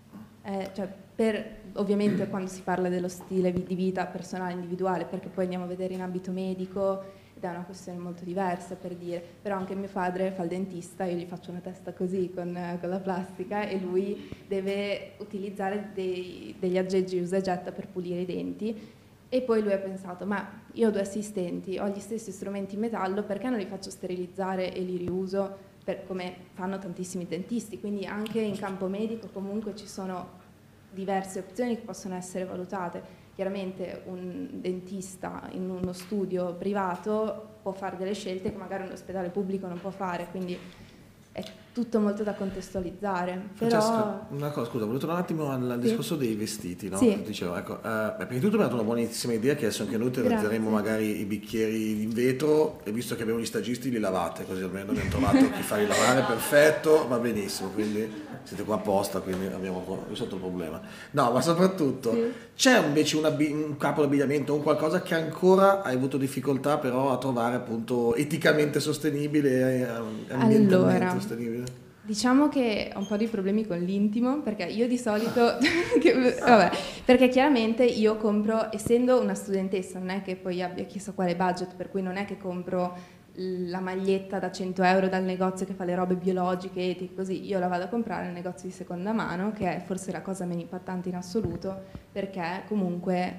ovviamente quando si parla dello stile di vita personale, individuale, perché poi andiamo a vedere in ambito medico ed è una questione molto diversa, per dire, però anche mio padre fa il dentista, io gli faccio una testa così con la plastica e lui deve utilizzare degli aggeggi usa e getta per pulire i denti, e poi lui ha pensato, ma io ho 2 assistenti, ho gli stessi strumenti in metallo, perché non li faccio sterilizzare e li riuso come fanno tantissimi dentisti? Quindi anche in campo medico comunque ci sono diverse opzioni che possono essere valutate. Chiaramente un dentista in uno studio privato può fare delle scelte che magari un ospedale pubblico non può fare, quindi è tutto molto da contestualizzare. Però... Una cosa, scusa, volevo tornare un attimo al discorso dei vestiti, no? Sì. Dicevo, ecco, prima di tutto mi ha dato una buonissima idea che adesso anche noi utilizzeremo magari i bicchieri in vetro, e visto che abbiamo gli stagisti li lavate, così almeno abbiamo trovato chi farli lavare, perfetto, va benissimo, quindi siete qua apposta, quindi abbiamo risolto il problema. No, ma soprattutto c'è invece un capo d'abbigliamento, un qualcosa che ancora hai avuto difficoltà però a trovare appunto eticamente sostenibile e ambientalmente sostenibile? Diciamo che ho un po' di problemi con l'intimo, perché io di solito, perché chiaramente io compro, essendo una studentessa, non è che poi abbia chissà quale budget, per cui non è che compro la maglietta da 100 euro dal negozio che fa le robe biologiche, etiche, così. Io la vado a comprare nel negozio di seconda mano, che è forse la cosa meno impattante in assoluto, perché comunque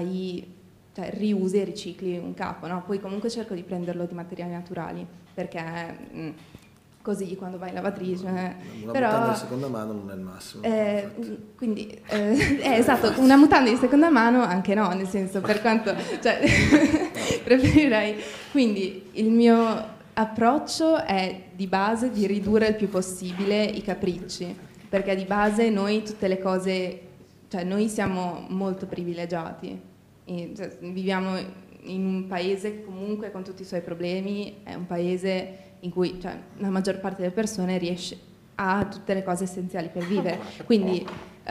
riusi e ricicli un capo, no? Poi comunque cerco di prenderlo di materiali naturali, perché così quando vai in lavatrice una mutanda di seconda mano non è il massimo, quindi esatto, una mutanda di seconda mano anche no, nel senso, per quanto preferirei, quindi il mio approccio è di base di ridurre il più possibile i capricci, perché di base noi tutte le cose, cioè noi siamo molto privilegiati, viviamo in un paese che comunque con tutti i suoi problemi è un paese in cui la maggior parte delle persone riesce a tutte le cose essenziali per vivere, quindi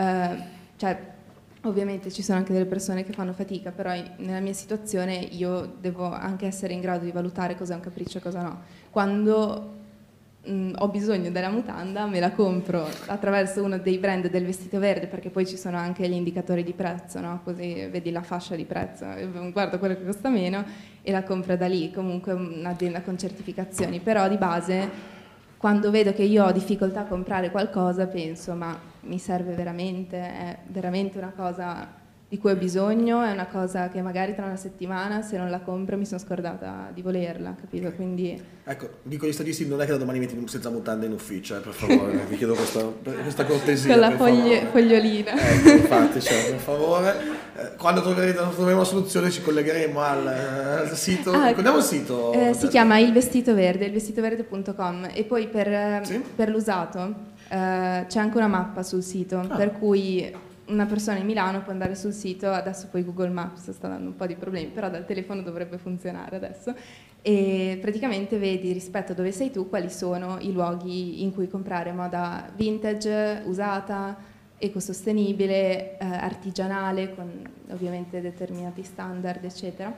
ovviamente ci sono anche delle persone che fanno fatica, però nella mia situazione io devo anche essere in grado di valutare cosa è un capriccio e cosa no. Quando ho bisogno della mutanda me la compro attraverso uno dei brand del vestito verde, perché poi ci sono anche gli indicatori di prezzo, no? Così vedi la fascia di prezzo, guardo quello che costa meno e la compro da lì, comunque un'azienda con certificazioni, però di base quando vedo che io ho difficoltà a comprare qualcosa penso, ma mi serve veramente? È veramente una cosa di cui ho bisogno? È una cosa che magari tra una settimana, se non la compro, mi sono scordata di volerla, capito? Quindi... Ecco, dico agli stagisti, non è che da domani metti senza mutande in ufficio, per favore, vi chiedo questa cortesia. Con la fogliolina. Ecco, infatti, per favore. Quando troveremo una soluzione ci collegheremo al sito. Ricordiamo il sito? Si chiama Il Vestito Verde, ilvestitoverde.com, e poi per l'usato c'è anche una mappa sul sito, per cui una persona in Milano può andare sul sito, adesso poi Google Maps sta dando un po' di problemi, però dal telefono dovrebbe funzionare adesso, e praticamente vedi rispetto a dove sei tu quali sono i luoghi in cui comprare moda vintage, usata, ecosostenibile, artigianale, con ovviamente determinati standard, eccetera.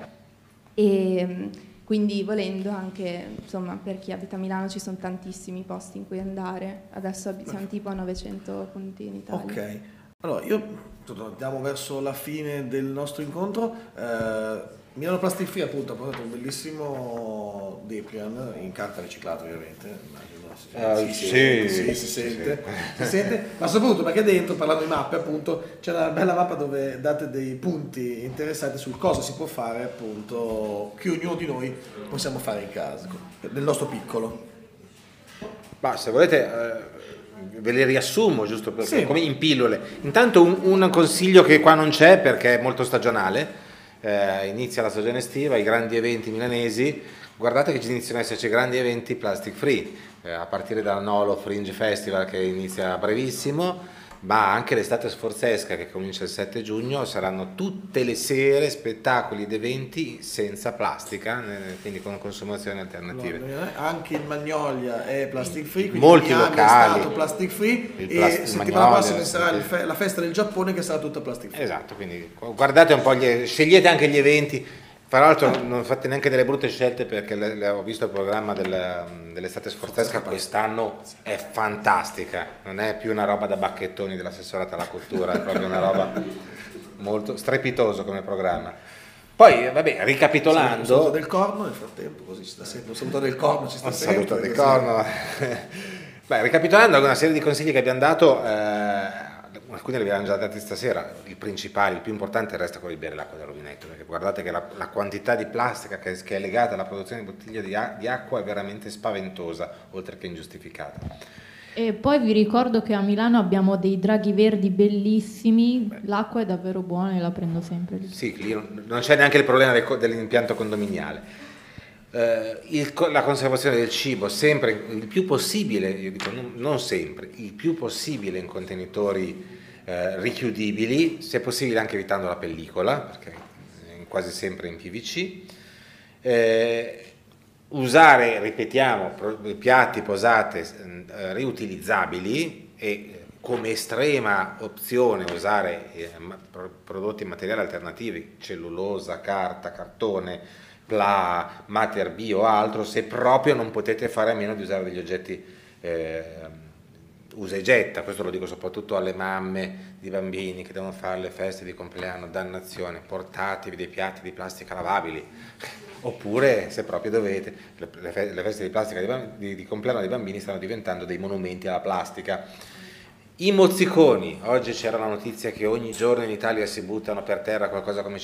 E quindi volendo anche, insomma, per chi abita a Milano ci sono tantissimi posti in cui andare, adesso siamo tipo a 900 punti in Italia. Ok. Allora, andiamo verso la fine del nostro incontro. Milano Plastic Free appunto ha portato un bellissimo Deplian in carta riciclata, ovviamente, immagino. Si sente, ma soprattutto perché dentro, parlando di mappe appunto, c'è una bella mappa dove date dei punti interessanti sul cosa si può fare appunto, che ognuno di noi possiamo fare in casa, nel nostro piccolo. Ma se volete ve le riassumo giusto per, come in pillole. Intanto un consiglio che qua non c'è perché è molto stagionale, inizia la stagione estiva, i grandi eventi milanesi, guardate che ci iniziano ad esserci grandi eventi plastic free, a partire dal Nolo Fringe Festival che inizia a brevissimo, ma anche l'estate sforzesca che comincia il 7 giugno, saranno tutte le sere spettacoli ed eventi senza plastica, quindi con consumazioni alternative. Anche il Magnolia è plastic free, quindi molti locali è stato plastic free, e settimana prossima sarà la festa del Giappone che sarà tutta plastic free. Esatto, quindi guardate un po', scegliete anche gli eventi. Tra l'altro non fate neanche delle brutte scelte perché ho visto il programma dell'estate sforzesca, quest'anno è fantastica, non è più una roba da bacchettoni dell'assessorato alla cultura, è proprio una roba molto strepitoso come programma. Poi vabbè, ricapitolando... Un saluto del corno nel frattempo, così ci sta sempre, un saluto del corno ci sta sempre. Un saluto del corno. Beh, ricapitolando una serie di consigli che abbiamo dato... alcuni li abbiamo già dati stasera, il principale, il più importante resta quello di bere l'acqua del rubinetto, perché guardate che la quantità di plastica che è legata alla produzione di bottiglie di acqua è veramente spaventosa, oltre che ingiustificata. E poi vi ricordo che a Milano abbiamo dei draghi verdi bellissimi, l'acqua è davvero buona e la prendo sempre lì. Sì, lì non c'è neanche il problema dell'impianto condominiale. La conservazione del cibo sempre il più possibile, io dico non sempre, il più possibile in contenitori richiudibili, se possibile anche evitando la pellicola, perché è quasi sempre in PVC. Usare, ripetiamo, piatti, posate riutilizzabili e come estrema opzione usare prodotti e materiali alternativi, cellulosa, carta, cartone, PLA, Mater Bio o altro, se proprio non potete fare a meno di usare degli oggetti usa e getta. Questo lo dico soprattutto alle mamme di bambini che devono fare le feste di compleanno, dannazione, portatevi dei piatti di plastica lavabili, oppure se proprio dovete, le feste di plastica di compleanno dei bambini stanno diventando dei monumenti alla plastica. I mozziconi, oggi c'era la notizia che ogni giorno in Italia si buttano per terra qualcosa come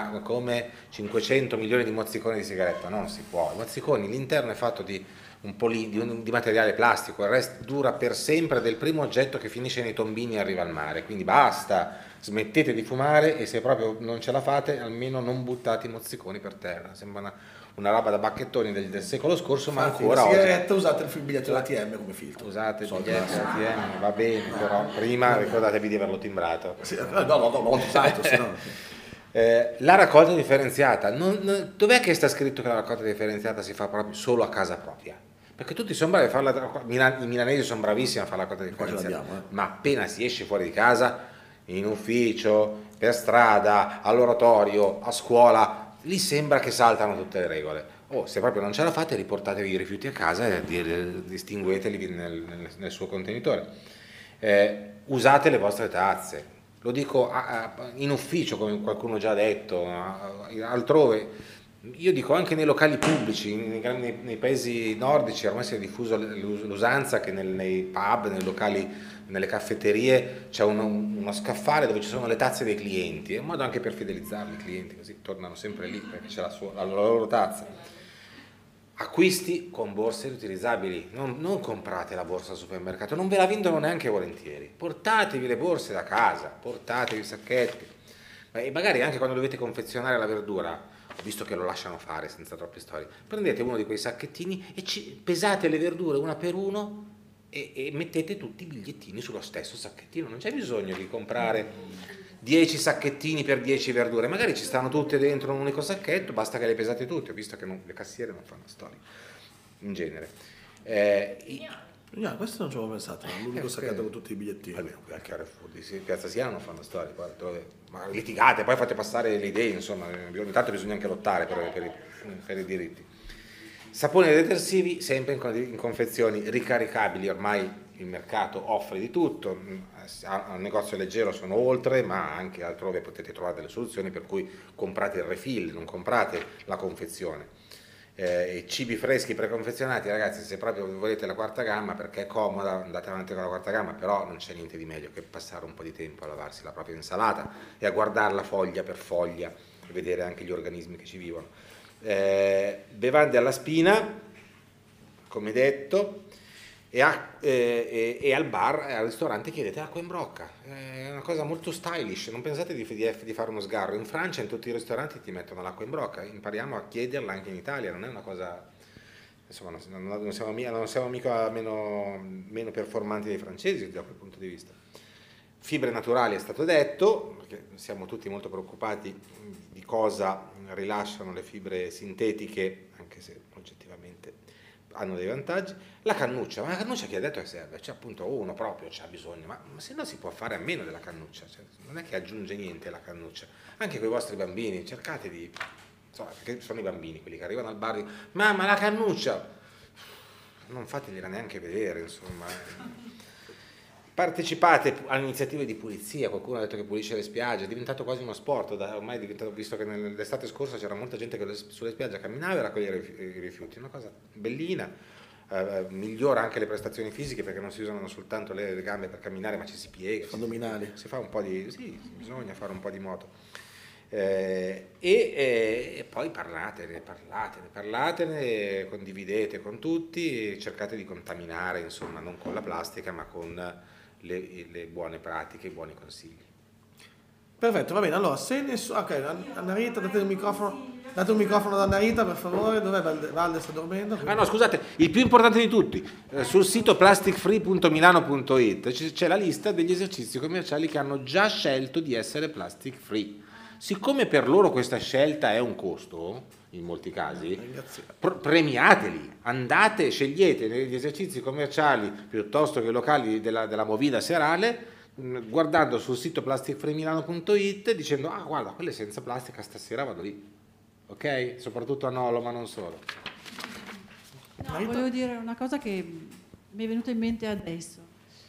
500 milioni di mozziconi di sigaretta, non si può. I mozziconi, l'interno è fatto di materiale plastico, il resto dura per sempre, del primo oggetto che finisce nei tombini e arriva al mare, quindi basta, smettete di fumare e se proprio non ce la fate almeno non buttate i mozziconi per terra, sembra una roba da bacchettoni del secolo scorso, ma ancora oggi. Sigaretta, usate il biglietto dell'ATM come filtro. Usate il biglietto dell'ATM, va bene, però prima ricordatevi di averlo timbrato. Sì, no, se no. La raccolta differenziata, dov'è che sta scritto che la raccolta differenziata si fa proprio solo a casa propria? Perché tutti sono bravi a farla, i milanesi sono bravissimi a fare la raccolta differenziata, ma appena si esce fuori di casa, in ufficio, per strada, all'oratorio, a scuola, lì sembra che saltano tutte le regole. Se proprio non ce la fate, riportatevi i rifiuti a casa e distingueteli nel suo contenitore. Usate le vostre tazze, lo dico in ufficio, come qualcuno già ha detto, altrove. Io dico anche nei locali pubblici, nei paesi nordici ormai si è diffuso l'usanza che nei pub, nei locali, nelle caffetterie c'è uno scaffale dove ci sono le tazze dei clienti, è un modo anche per fidelizzarli i clienti, così tornano sempre lì perché c'è la loro tazza. Acquisti con borse riutilizzabili, non comprate la borsa al supermercato, non ve la vendono neanche volentieri, portatevi le borse da casa, portatevi i sacchetti, e magari anche quando dovete confezionare la verdura, visto che lo lasciano fare senza troppe storie, prendete uno di quei sacchettini e pesate le verdure una per uno e mettete tutti i bigliettini sullo stesso sacchettino, non c'è bisogno di comprare 10 sacchettini per 10 verdure, magari ci stanno tutte dentro un unico sacchetto, basta che le pesate tutte, ho visto che le cassiere non fanno storie in genere. Questo non ci avevo pensato, l'unico sacchetto con tutti i bigliettini. Almeno qui al Carrefour di Piazza Siena non fanno storie, ma litigate, poi fate passare le idee, insomma, ogni tanto bisogna anche lottare per i diritti. Saponi e detersivi sempre in confezioni ricaricabili, ormai il mercato offre di tutto, al negozio leggero sono oltre, ma anche altrove potete trovare delle soluzioni per cui comprate il refill, non comprate la confezione. Cibi freschi preconfezionati, ragazzi, se proprio volete la quarta gamma perché è comoda, andate avanti con la quarta gamma, però non c'è niente di meglio che passare un po' di tempo a lavarsi la propria insalata e a guardarla foglia per foglia e vedere anche gli organismi che ci vivono. Bevande alla spina, come detto, e al bar e al ristorante chiedete acqua in brocca. È una cosa molto stylish, non pensate di fare uno sgarro. In Francia in tutti i ristoranti ti mettono l'acqua in brocca, impariamo a chiederla anche in Italia, non è una cosa, insomma, non siamo mica meno performanti dei francesi da quel punto di vista. Fibre naturali è stato detto, perché siamo tutti molto preoccupati di cosa rilasciano le fibre sintetiche, anche se oggettivamente hanno dei vantaggi. La cannuccia, ma la cannuccia chi ha detto che serve? Cioè appunto uno proprio c'ha bisogno, ma se no si può fare a meno della cannuccia, cioè, non è che aggiunge niente la cannuccia. Anche con i vostri bambini cercate di, insomma, perché sono i bambini quelli che arrivano al bar e dicono mamma la cannuccia, non fategliela neanche vedere, insomma. Partecipate a iniziative di pulizia, qualcuno ha detto che pulisce le spiagge, è diventato quasi uno sport, ormai è diventato, visto che l'estate scorsa c'era molta gente che sulle spiagge camminava e raccoglieva i rifiuti, una cosa bellina, migliora anche le prestazioni fisiche perché non si usano soltanto le gambe per camminare ma ci si piega, si fa un po' di, sì, bisogna fare un po' di moto. E poi parlatene, condividete con tutti, cercate di contaminare, insomma, non con la plastica ma con le buone pratiche, i buoni consigli. Perfetto, va bene. Allora, se nessuno... Ok, Annarita, date un microfono ad Annarita, per favore. Dov'è Valde? Sta dormendo? Quindi... Ah no, scusate, il più importante di tutti, sul sito plasticfree.milano.it c'è la lista degli esercizi commerciali che hanno già scelto di essere plastic free. Siccome per loro questa scelta è un costo, in molti casi, premiateli, andate, scegliete negli esercizi commerciali piuttosto che locali della movida serale, guardando sul sito plasticfreemilano.it dicendo ah guarda, quelle senza plastica stasera vado lì, ok? Soprattutto a Nolo ma non solo. No, volevo dire una cosa che mi è venuta in mente adesso.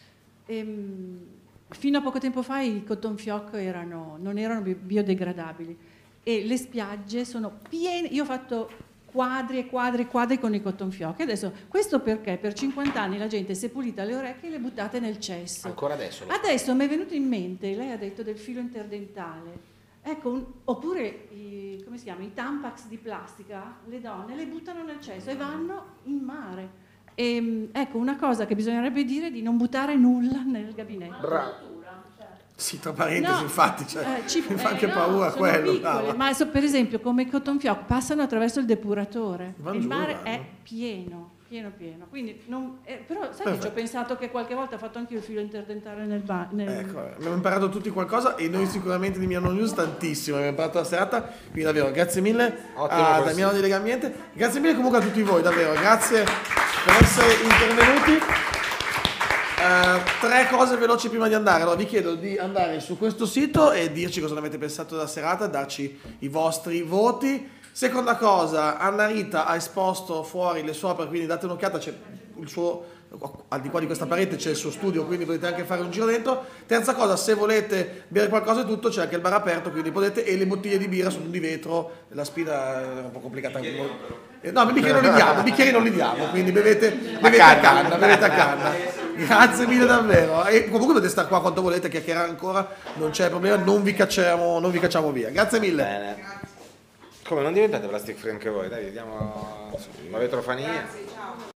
Fino a poco tempo fa i cotton fioc non erano biodegradabili e le spiagge sono piene. Io ho fatto quadri e quadri e quadri con i cotton fioc. Adesso, questo perché per 50 anni la gente si è pulita le orecchie e le buttate nel cesso. Ancora adesso? Adesso mi è venuto in mente, lei ha detto del filo interdentale. Ecco, oppure come si chiama, i Tampax di plastica, le donne le buttano nel cesso e vanno in mare. Ecco, una cosa che bisognerebbe dire è di non buttare nulla nel gabinetto. Bravo. Sì, tra parentesi, no, infatti, cioè, mi fa anche paura quello. Piccole, ma per esempio, come i cotton fioc passano attraverso il depuratore. Il mare è pieno. Quindi però sai che ci ho pensato che qualche volta ho fatto anche il filo interdentale nel Ecco, abbiamo imparato tutti qualcosa e noi sicuramente di Milano News tantissimo, abbiamo imparato la serata, quindi davvero grazie mille a Damiano di Legambiente, grazie mille comunque a tutti voi, davvero, grazie per essere intervenuti. 3 cose veloci prima di andare. Allora vi chiedo di andare su questo sito e dirci cosa ne avete pensato della serata, darci i vostri voti. Seconda cosa, Annarita ha esposto fuori le sue opere, quindi date un'occhiata, c'è il suo, al di qua di questa parete c'è il suo studio, quindi potete anche fare un giro dentro. Terza cosa, se volete bere qualcosa e tutto, c'è anche il bar aperto, quindi potete, e le bottiglie di birra sono di vetro, la spina è un po' complicata anche. No, i bicchieri non li diamo, quindi bevete a canna. Grazie mille davvero. E comunque potete stare qua quanto volete, chiacchierare ancora, non c'è problema, non vi cacciamo via. Grazie mille. Bene. Come non diventate plastic free anche voi? Dai, vediamo la vetrofania.